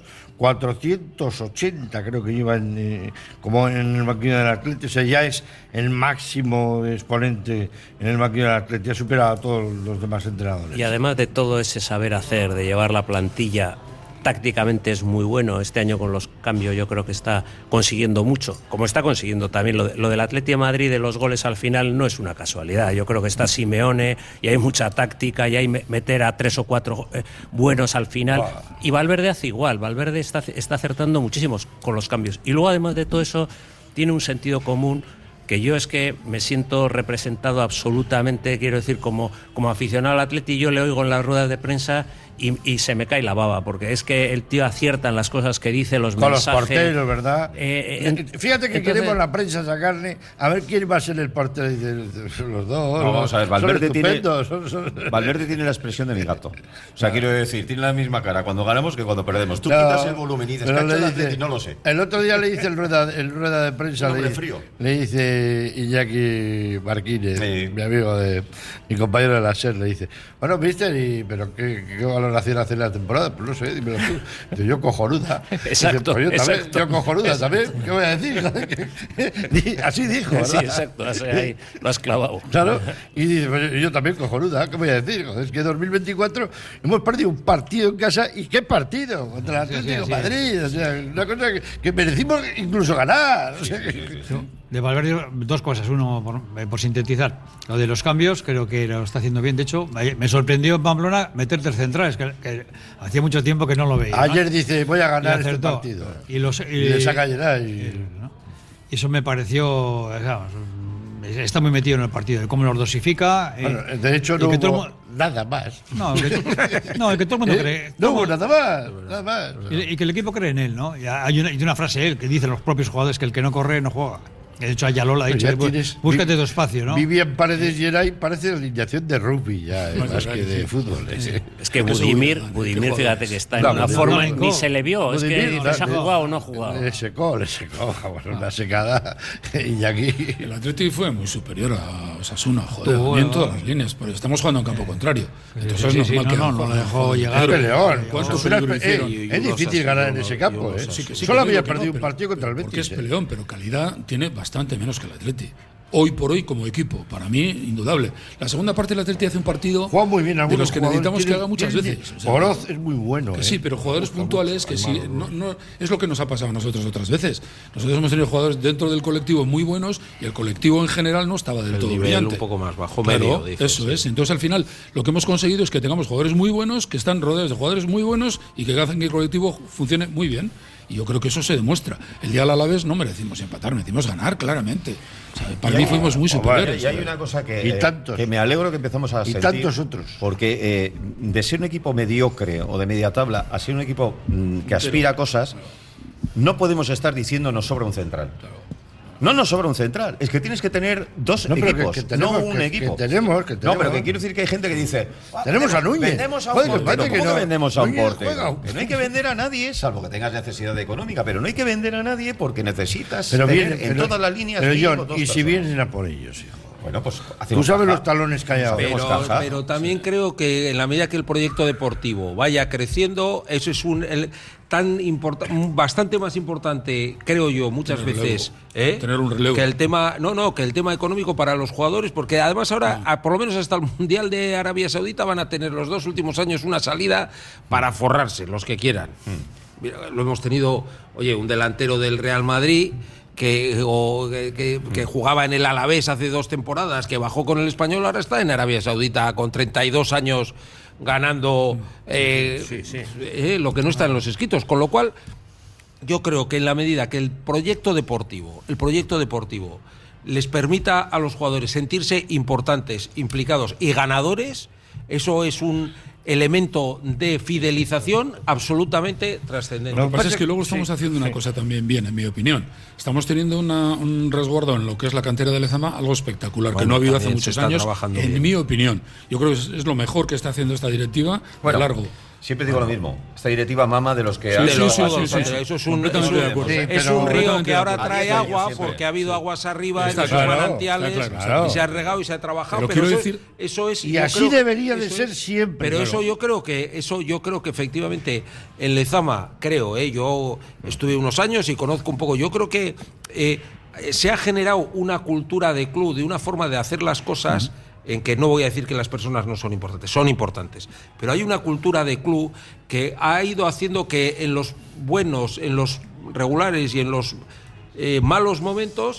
480 creo que lleva como en el banquillo del Atleti. O sea, ya es el máximo exponente en el banquillo del Atleti, ha superado a todos los demás entrenadores. Y además de todo ese saber hacer, de llevar la plantilla, tácticamente es muy bueno. Este año con los cambios yo creo que está consiguiendo mucho, como está consiguiendo también lo del Atleti de Madrid, de los goles al final, no es una casualidad. Yo creo que está Simeone y hay mucha táctica y hay meter a 3 o 4 buenos al final. Y Valverde hace igual. Valverde está acertando muchísimos con los cambios. Y luego, además de todo eso, tiene un sentido común que yo es que me siento representado absolutamente, quiero decir, como aficionado al Atleti. Yo le oigo en las ruedas de prensa y se me cae la baba, porque es que el tío acierta en las cosas que dice, los con mensajes. Con los porteros, ¿verdad? Fíjate que queremos la prensa sacarle a ver quién va a ser el portero. Los dos. No, vamos a ver, Valverde tiene la expresión de mi gato. O sea, quiero decir, tiene la misma cara cuando ganamos que cuando perdemos. Tú quitas el volumen y dices, Atleti, no lo sé. El otro día le dice el rueda de prensa, le dice Iñaki Marquínez, mi amigo, mi compañero de la SER, le dice, bueno, mister, pero ¿qué valoración hace la temporada? Pues no sé, dímelo tú. Dice, yo cojonuda. Exacto. Dice, pues yo cojonuda también. ¿Qué voy a decir? Así dijo, ¿verdad? Sí, exacto. Ahí lo has clavado. Claro. Y dice, pues yo también cojonuda. ¿Qué voy a decir? Es que en 2024 hemos perdido un partido en casa. ¿Y qué partido? Contra el Atlético de Madrid. O sea, una cosa que merecimos incluso ganar. De Valverde, dos cosas. Uno, por sintetizar, lo de los cambios, creo que lo está haciendo bien. De hecho, me sorprendió en Pamplona meter tres centrales, que hacía mucho tiempo que no lo veía. Ayer dice, voy a ganar este partido. Y le saca Gerard. Y eso me pareció... Está muy metido en el partido, de cómo los dosifica. Bueno, de hecho, no hubo nada más. No, el que todo el mundo cree. No hubo nada más. Y que el equipo cree en él, ¿no? Y hay una frase él que dice los propios jugadores que el que no corre no juega. De hecho, Ayalola ha dicho, búscate tu espacio, ¿no? Vivian Paredes Geray parece alineación de rugby ya, más que de fútbol. Es que Budimir, fíjate que está en una forma, ni se le vio, es que se ha jugado o no ha jugado. Le secó, una secada. Y aquí... El Atlético fue muy superior a Osasuna, joder, en todas las líneas, pero estamos jugando en campo contrario. Entonces es normal que no lo dejó llegar. Es peleón. Es difícil ganar en ese campo, ¿eh? Solo había perdido un partido contra el Betis. Porque es peleón, pero calidad tiene bastante menos que el Atleti. Hoy por hoy como equipo, para mí, indudable. La segunda parte del Atleti hace un partido juega muy bien, de los que necesitamos que haga muchas veces. Oroz es muy bueno. Que sí, pero jugadores puntuales que sí, no es lo que nos ha pasado a nosotros otras veces. Nosotros hemos tenido jugadores dentro del colectivo muy buenos y el colectivo en general no estaba del todo brillante. Un poco más bajo, claro, medio. Eso es. Entonces al final lo que hemos conseguido es que tengamos jugadores muy buenos, que están rodeados de jugadores muy buenos y que hacen que el colectivo funcione muy bien. Y yo creo que eso se demuestra. El día del Alavés no merecimos empatar, merecimos ganar, claramente. O sea, para mí fuimos muy superiores. Y hay una cosa que me alegro que empezamos a sentir. Y tantos otros. Porque de ser un equipo mediocre o de media tabla a ser un equipo que aspira a cosas, no podemos estar diciendo nos sobra un central. Claro. No nos sobra un central, es que tienes que tener dos equipos, no un equipo. Tenemos. No, pero que quiero decir que hay gente que dice tenemos a Núñez. Vendemos a un portero. ¿Cómo que vendemos a un portero? Que no hay que vender a nadie, salvo que tengas necesidad económica, pero no hay que vender a nadie porque necesitas tener en todas las líneas. Pero John, y si vienen a por ellos, hijo. Bueno, pues tú sabes los talones que hay ahora. Pero también creo que en la medida que el proyecto deportivo vaya creciendo, eso es bastante más importante, creo yo, muchas veces, tener un relevo. Que el tema, que el tema económico para los jugadores, porque además ahora, por lo menos hasta el Mundial de Arabia Saudita, van a tener los 2 últimos años una salida para forrarse, los que quieran. Mira, lo hemos tenido, un delantero del Real Madrid que jugaba en el Alavés hace 2 temporadas, que bajó con el Español, ahora está en Arabia Saudita con 32 años ganando lo que no está en los escritos, con lo cual yo creo que en la medida que el proyecto deportivo les permita a los jugadores sentirse importantes, implicados y ganadores, eso es un elemento de fidelización absolutamente trascendente. Lo que pasa es que luego estamos haciendo una cosa también bien, en mi opinión. Estamos teniendo un resguardo en lo que es la cantera de Lezama, algo espectacular, que no ha habido hace muchos años, en mi opinión. Yo creo que es lo mejor que está haciendo esta directiva a largo. Siempre digo lo mismo. Esta directiva mama de los que... Eso es un río que ahora trae agua porque ha habido aguas arriba en los manantiales y se ha regado y se ha trabajado. Pero eso es... Y así debería de ser siempre. Pero eso yo creo que efectivamente en Lezama, yo estuve unos años y conozco un poco, yo creo que se ha generado una cultura de club, de una forma de hacer las cosas... en que no voy a decir que las personas no son importantes, pero hay una cultura de club que ha ido haciendo que en los buenos, en los regulares y en los malos momentos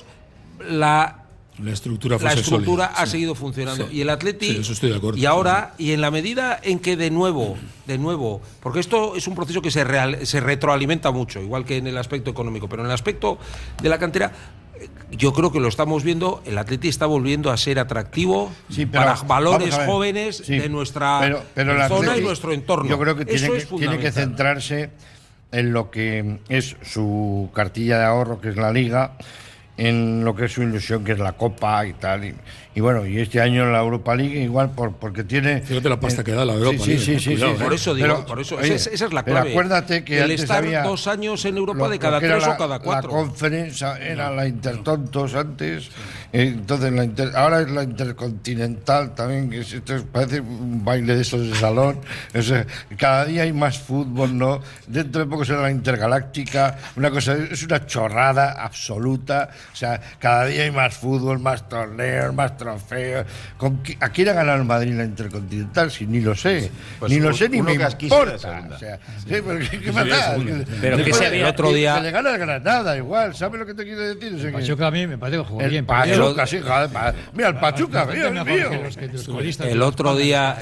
la estructura ha seguido funcionando. Y el Atleti, eso estoy de acuerdo. Y ahora, y en la medida en que de nuevo, porque esto es un proceso que se retroalimenta mucho, igual que en el aspecto económico, pero en el aspecto de la cantera, yo creo que lo estamos viendo, el Atleti está volviendo a ser atractivo para valores jóvenes de nuestra zona y nuestro entorno. Yo creo que tiene que centrarse en lo que es su cartilla de ahorro, que es la Liga, en lo que es su ilusión, que es la Copa y tal. Y bueno, y este año en la Europa League igual porque tiene... Fíjate la pasta que da la Europa League. Sí. Por eso digo, esa es la clave. Pero acuérdate que el estar 2 años en Europa de cada 3 o cada 4. La conferencia era la Intertontos antes, entonces ahora es la Intercontinental también, que esto parece un baile de esos de salón. O sea, cada día hay más fútbol, ¿no? Dentro de poco será la Intergaláctica, es una chorrada absoluta. O sea, cada día hay más fútbol, más torneos, más trofeos. ¿A quién ha ganado el Madrid en la Intercontinental? Si ni lo sé. Pues ni lo sé, ni me importa. O sea, ¿qué más da? Pero que se el otro día... Que le gana el Granada igual, ¿sabes lo que te quiero decir? El Pachuca a mí me parece que jugó bien. Pachuca, sí, joder. Mira, el Pachuca, Dios mío. El otro día,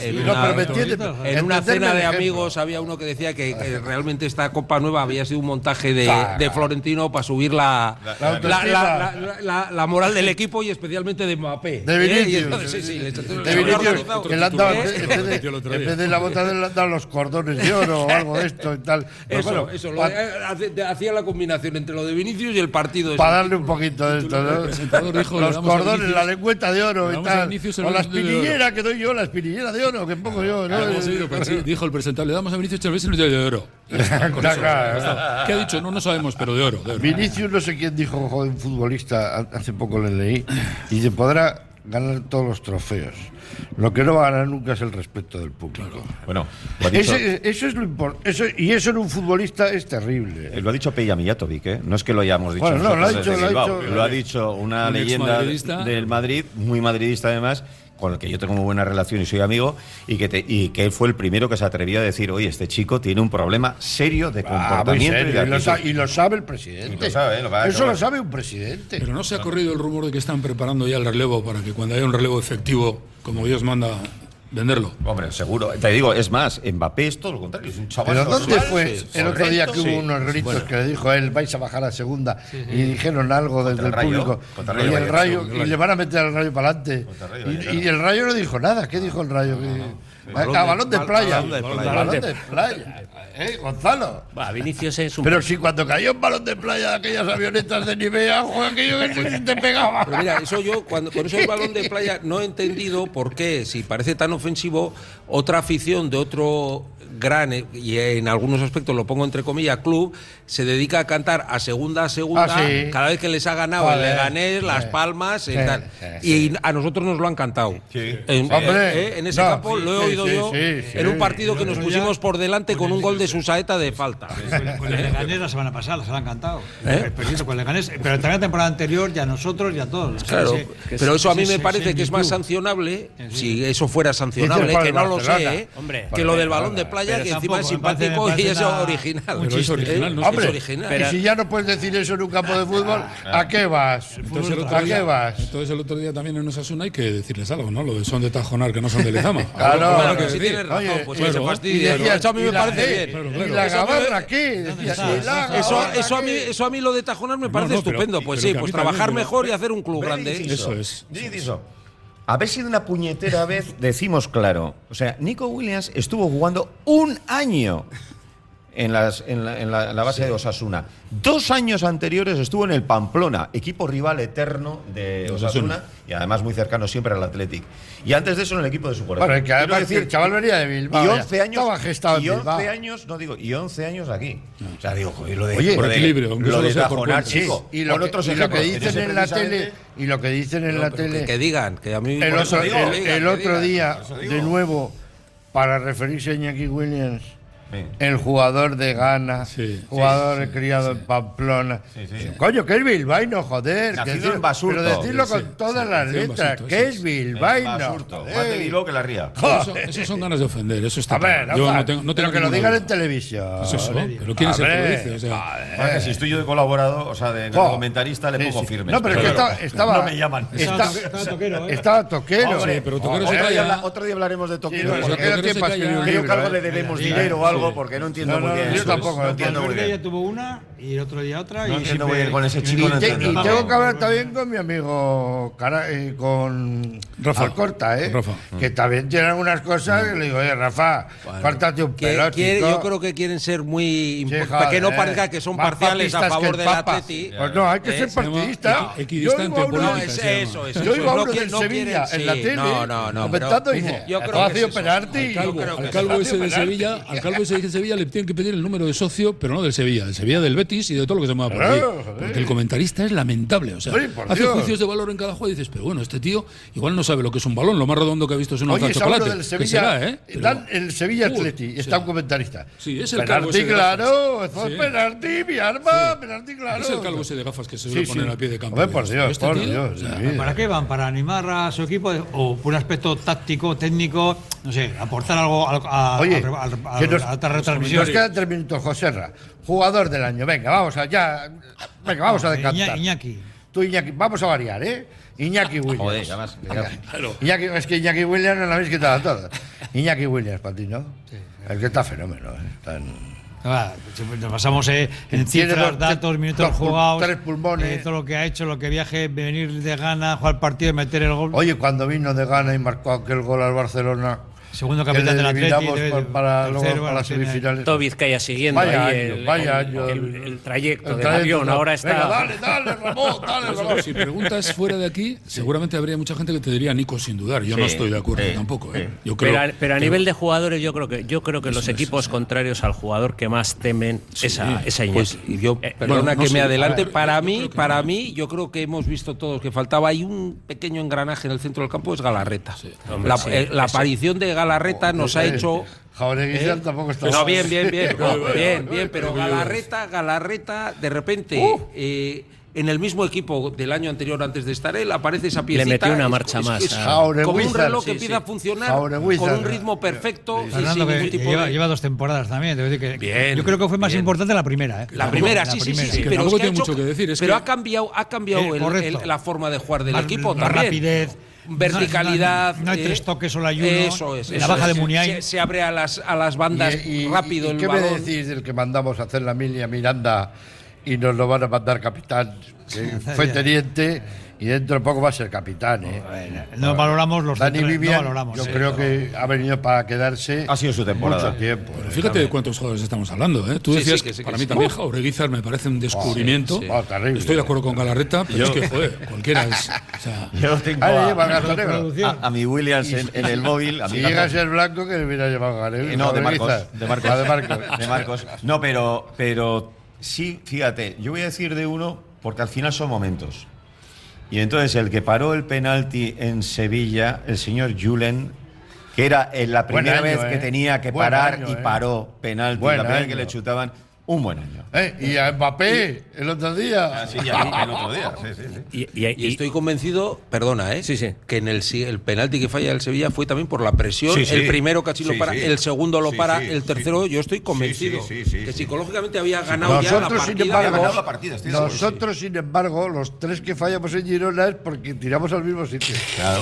en una cena de amigos, había uno que decía que realmente esta Copa Nueva había sido un montaje de Florentino para subir la moral del equipo y especialmente de Mbappé. De Vinicius. De Vinicius, que le han dado, en vez de la bota, le han dado los cordones de oro o algo de esto y tal. Eso, hacía la combinación entre lo de Vinicius y el partido. Para darle un poquito de esto, ¿no? Los cordones, la lengüeta de oro y tal. O la espinillera que doy yo, la espinillera de oro, que pongo yo, ¿no? Dijo el presentador, le damos a Vinicius 3 veces de oro. ¿Qué ha dicho? No sabemos, pero de oro. Vinicius, no sé quién dijo, joder, un futbolista, hace poco le leí, y se podrá ganar todos los trofeos. Lo que no va a ganar nunca es el respeto del público. Bueno, eso es lo importante. Y eso en un futbolista es terrible. Lo ha dicho Peja Mijatovic, ¿eh? No es que lo hayamos dicho. Bueno, no, lo ha dicho una leyenda del Madrid, muy madridista además, con el que yo tengo muy buena relación y soy amigo, y que él fue el primero que se atrevió a decir, oye, este chico tiene un problema serio de comportamiento. Y lo sabe el presidente. Eso lo sabe un presidente. Pero no se ha corrido el rumor de que están preparando ya el relevo para que cuando haya un relevo efectivo, como Dios manda, venderlo. Hombre, seguro. Te digo, es más, Mbappé es todo lo contrario, es un chaval. ¿Pero dónde fue el otro día que hubo unos gritos que le dijo él, vais a bajar a segunda? Y dijeron algo desde el público. Y el Rayo, y le van a meter al Rayo para adelante. Y el Rayo no dijo nada. ¿Qué dijo el Rayo? Balón de playa. Balón de playa. Gonzalo. Vinicius es un... Pero si cuando cayó un balón de playa de aquellas avionetas de Nivea, aquello que te pegaba. Pero mira, eso yo, por eso el balón de playa no he entendido por qué, si parece tan ofensivo, otra afición de otro gran, y en algunos aspectos lo pongo entre comillas, club, se dedica a cantar a segunda cada vez que les ha ganado el Leganés, Las Palmas y tal. Y a nosotros nos lo han cantado. En ese campo lo he oído yo en un partido que nos pusimos por delante con un gol de Susaeta de falta. Con el Leganés la semana pasada, se lo han cantado. Con el Leganés, pero también la temporada anterior ya nosotros y a todos. Claro, pero eso a mí me parece que es más sancionable, si eso fuera sancionable, que no lo sé, que lo del balón de playa, que encima es simpático y es original. Pero es original, ¿no? Hombre, y si ya no puedes decir eso en un campo de fútbol, ¿a qué vas? Entonces el otro día también en Osasuna hay que decirles algo, ¿no? Lo de son de Tajonar, que no son de Lezama. Claro, bueno, que si tienes razón, pues se fastidia. Eso a mí me parece bien. ¿Y la Gabarra qué? Eso a mí lo de Tajonar me parece estupendo. Pues sí, pues trabajar mejor y hacer un club grande. Eso es. Haber sido una puñetera vez, decimos claro. O sea, Nico Williams estuvo jugando un año en la base de Osasuna. 2 años anteriores estuvo en el Pamplona, equipo rival eterno de Osasuna y además muy cercano siempre al Athletic. Y antes de eso en el equipo de su corazón. Bueno, que además decir, el chaval venía de Bilbao. Y 11 años, estaba gestado en Bilbao. 11 años aquí. O sea, digo, joder, lo de equilibrio, lo de Tajonar, chico. Y lo que dicen en la tele, y lo que dicen en la tele, que digan, que a mí el otro día de nuevo para referirse a Iñaki Williams. El jugador de Ghana, jugador criado en Pamplona. Coño, que es bilbaíno, joder. Nacido en Basurto. Pero decirlo con todas las letras, que es bilbaíno. Más de Bilbao que la Ría. Eso son ganas de ofender, eso está bien. Yo no tengo que lo digan en televisión. Pues eso, pero ¿quién es el que lo dice? O sea, si estoy yo de colaborador, o sea, de comentarista, le pongo firme. No, pero es que estaba. No me llaman. Estaba Toquero. Pero Toquero otro día hablaremos de Toquero. Creo que algo le debemos dinero o algo. Porque no entiendo muy bien. Yo tampoco no entiendo muy bien. El día tuvo una y el otro día otra. No entiendo muy bien con ese chico. Y tengo que hablar también con mi amigo, con Rafa Corta, que también tiene algunas cosas. Y le digo, oye, Rafa, pártate un pelo, chico. Yo creo que quieren ser muy. Para que no parezca que son parciales a favor del Atleti. Pues no, hay que ser partidista. Equidistante eso. Yo iba a uno del Sevilla en la tele, comentando y dice, yo creo que ha sido penalti. Al calvo ese de Sevilla ese de Sevilla le tienen que pedir el número de socio, pero no del Sevilla del Betis y de todo lo que se mueva por ahí. Porque el comentarista es lamentable. O sea, hace juicios de valor en cada juego y dices, pero bueno, este tío igual no sabe lo que es un balón, lo más redondo que ha visto es una hoja de chocolate. Del Sevilla, será, el Sevilla Atleti, está un comentarista. Sí, es el calvo ese de claro, gafas. penalti, mi arma, penalti, claro. Es el calvo ese de gafas que se suele poner a pie de campo. Hombre, por Dios, por Dios. ¿Para qué van? ¿Para animar a su equipo o por un aspecto táctico, técnico, no sé, aportar algo a la retransmisión? Nos quedan 3 minutos, Joserra. Jugador del año, venga, vamos a decantar. Iñaki. Tú, Iñaki, vamos a variar, ¿eh? Iñaki Williams. Joder, además. Iñaki, es que Iñaki Williams no la habéis quitado todas. Iñaki Williams, para ti, ¿no? Sí. El que está fenómeno, Nos basamos en cifras, datos, minutos jugados, 3 pulmones. todo lo que ha hecho, lo que viaje, venir de Ghana, jugar partido y meter el gol. Oye, cuando vino de Ghana y marcó aquel gol al Barcelona. Segundo capitán del Atlético para las semifinales. Todo Vizcaya siguiendo el trayecto del avión. Ahora está. Venga, dale, Ramón, Ramón. Si preguntas fuera de aquí, seguramente habría mucha gente que te diría Nico sin dudar. Yo no estoy de acuerdo tampoco. Yo creo, pero a nivel de jugadores, yo creo que los equipos contrarios al jugador que más temen esa Iñaki. Pues yo, perdona que me adelante. Para mí, yo creo que hemos visto todos que faltaba ahí un pequeño engranaje en el centro del campo, es Galarreta. La aparición de Galarreta nos ha hecho. Jauregui tampoco está. No, bien, pero Galarreta, de repente. En el mismo equipo del año anterior, antes de estar él, aparece esa piecita. Le metió una marcha más. Como un reloj que empieza a funcionar con un ritmo perfecto. Fernando, que lleva 2 temporadas también. Yo creo que fue más importante la primera. La primera, sí. Pero tampoco tiene mucho que decir. Pero ha cambiado la forma de jugar del equipo también. Rapidez. Verticalidad. No hay 3 toques, solo hay uno. Eso es. La baja de Muniain. Se abre a las bandas rápido el balón. ¿Qué me decís del que mandamos a hacer la milia Miranda y nos lo van a mandar capitán? Que fue teniente y dentro de poco va a ser capitán. No valoramos los Dani Vivian, no valoramos. Yo creo que ha venido para quedarse. Ha sido su temporada. Mucho tiempo. Pero fíjate de cuántos jugadores estamos hablando. Tú decías que para mí también Jaureguizar me parece un descubrimiento. Estoy de acuerdo con Galarreta, pero es que cualquiera es. Yo tengo a mi Williams en el móvil. Si llega a ser blanco, que le hubiera llevado Galarreta. No, de Marcos. No, pero sí, fíjate, yo voy a decir de uno porque al final son momentos. Y entonces el que paró el penalti en Sevilla, el señor Julen, que era la primera vez que tenía que parar y paró penalti, la primera vez que le chutaban, un buen año. Y a Mbappé el otro día. Sí, el otro día. Sí. Y estoy convencido, perdona, que en el penalti que falla el Sevilla fue también por la presión. El primero casi lo para, el segundo lo para, el tercero yo estoy convencido que psicológicamente había ganado la partida. Nosotros, sin embargo, los 3 que fallamos en Girona es porque tiramos al mismo sitio. Claro.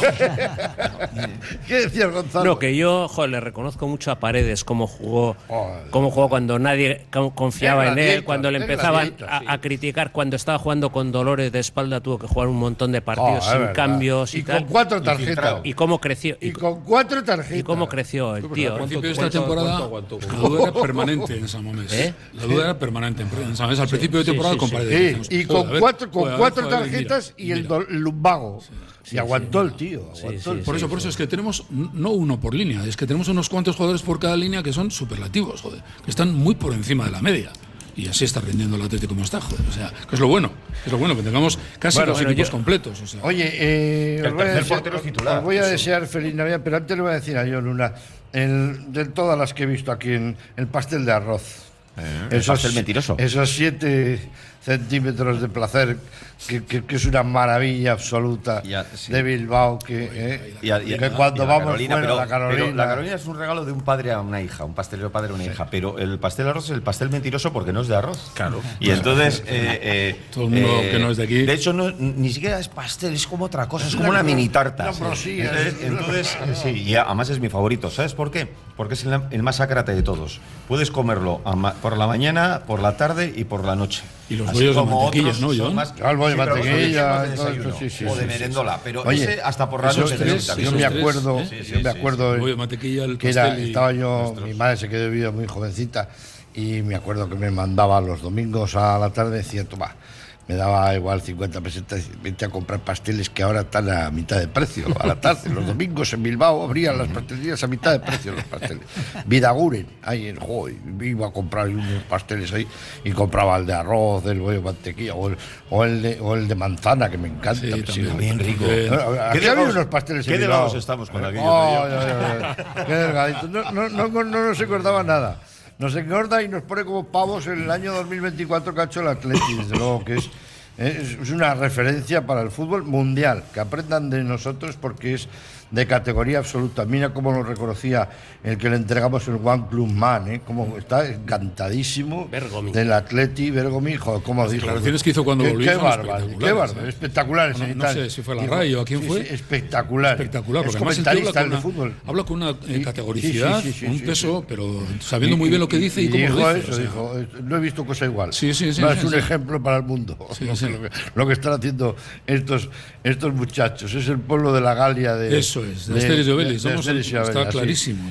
¿Qué decías, Gonzalo? No, que yo le reconozco mucho a Paredes cómo jugó cuando nadie confiaba en él, cuando le empezaban a criticar, cuando estaba jugando con dolores de espalda, tuvo que jugar un montón de partidos sin cambios y con 4 tarjetas. Y cómo creció. Y con 4 tarjetas. Y cómo creció el tío. Al principio de esta temporada la duda era permanente en San Mamés. La duda era permanente en San Mamés al principio de temporada con Paredes. Y con 4 tarjetas y el lumbago. Y aguantó el tío. Por eso es que tenemos no uno por línea, es que tenemos unos cuantos jugadores por cada línea que son superlativos, que están muy por encima de la media. Y así está rindiendo el Atlético como está, O sea, que es lo bueno, que tengamos casi los equipos completos. O sea. Oye, el tercer portero es titular. Os voy a desear feliz Navidad, pero antes le voy a decir a John una, de todas las que he visto aquí en el pastel de arroz. El pastel mentiroso. Esos 7 centímetros de placer, que es una maravilla absoluta de Bilbao, que cuando vamos fuera la Carolina. Pero la Carolina es un regalo de un padre a una hija, un pastelero padre a una hija, pero el pastel de arroz es el pastel mentiroso porque no es de arroz. Claro. Y entonces todo el mundo que no es de aquí. De hecho, ni siquiera es pastel, es como otra cosa, es como una mini tarta. Entonces, y además es mi favorito. ¿Sabes por qué? Porque es el más sácrate de todos. Puedes comerlo por la mañana, por la tarde y por la noche. Y los bollos de mantequilla, ¿no, John? El bollo de mantequilla, o de merendola, pero ese hasta por la noche. Yo me acuerdo el bollo de mantequilla, el que estaba yo, mi madre se quedó viva muy jovencita y me acuerdo que me mandaba los domingos a la tarde, decía, toma, me daba igual 50 pesetas, vente a comprar pasteles que ahora están a mitad de precio, a la tarde. Los domingos en Bilbao abrían las pastelerías a mitad de precio los pasteles. Vidaguren, ahí en Joy, iba a comprar unos pasteles ahí y compraba el de arroz, el huevo, mantequilla o el de manzana, que me encanta. Sí, también rico. Aquí había unos pasteles en Bilbao. Qué delgados estamos con aquello. Qué delgadito. No nos engordaba nada. Nos engorda y nos pone como pavos en el año 2024 que ha hecho el Atleti, desde luego que es una referencia para el fútbol mundial, que aprendan de nosotros porque es de categoría absoluta. Mira cómo lo reconocía el que le entregamos el One Club Man, como está encantadísimo Bergomi. del Atleti, Bergomi, joder, como dijo. Las declaraciones que hizo cuando volvió. Qué bárbaro, espectaculares. No sé si fue la RAI o a quién fue. Espectacular. Espectacular, porque es comentarista de fútbol. Habla con una categoricidad, un peso, pero sabiendo muy bien lo que dice y cómo lo dice. Dijo, no he visto cosa igual. No, es un ejemplo para el mundo. Lo que están haciendo estos muchachos. Es el pueblo de la Galia de... Eso es, de Asteris y Obelix. Está clarísimo.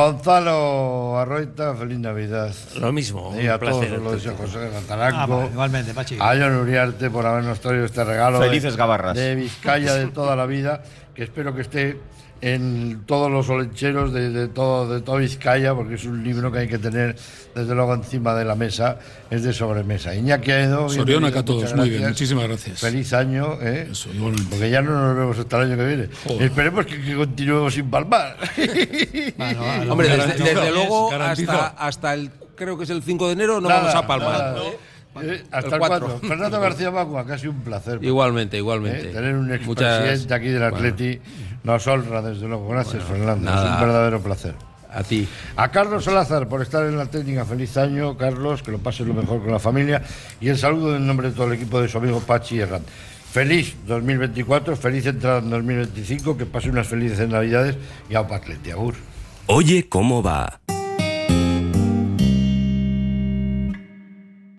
Gonzalo Arroita, feliz Navidad. Lo mismo. Y a todos lo deseo José Gataranco. Igualmente, Pachi. A John Uriarte por habernos traído este regalo. Felices gabarras. De Vizcaya de toda la vida, que espero que esté en todos los olencheros de toda Vizcaya, porque es un libro que hay que tener desde luego encima de la mesa, es de sobremesa. Iñaki Aedo, Sorionaca a todos, muy bien, muchísimas gracias. Feliz año, Eso, igualmente. Porque ya no nos vemos hasta el año que viene. Joder. Esperemos que continuemos sin palmar. Hombre, desde luego hasta el, creo que es el 5 de enero, no vamos a palmar. Hasta el 4. Fernando García Magua, casi un placer. Igualmente. Tener un expresidente aquí del Atleti nos honra, desde luego. Gracias, Fernando. Es un verdadero placer. A ti. A Carlos Salazar por estar en la técnica. Feliz año, Carlos, que lo pases lo mejor con la familia. Y el saludo en nombre de todo el equipo de su amigo Pachi Herrán. Feliz 2024, feliz entrada en 2025, que pase unas felices Navidades y a Atleti. Agur. Oye, ¿cómo va?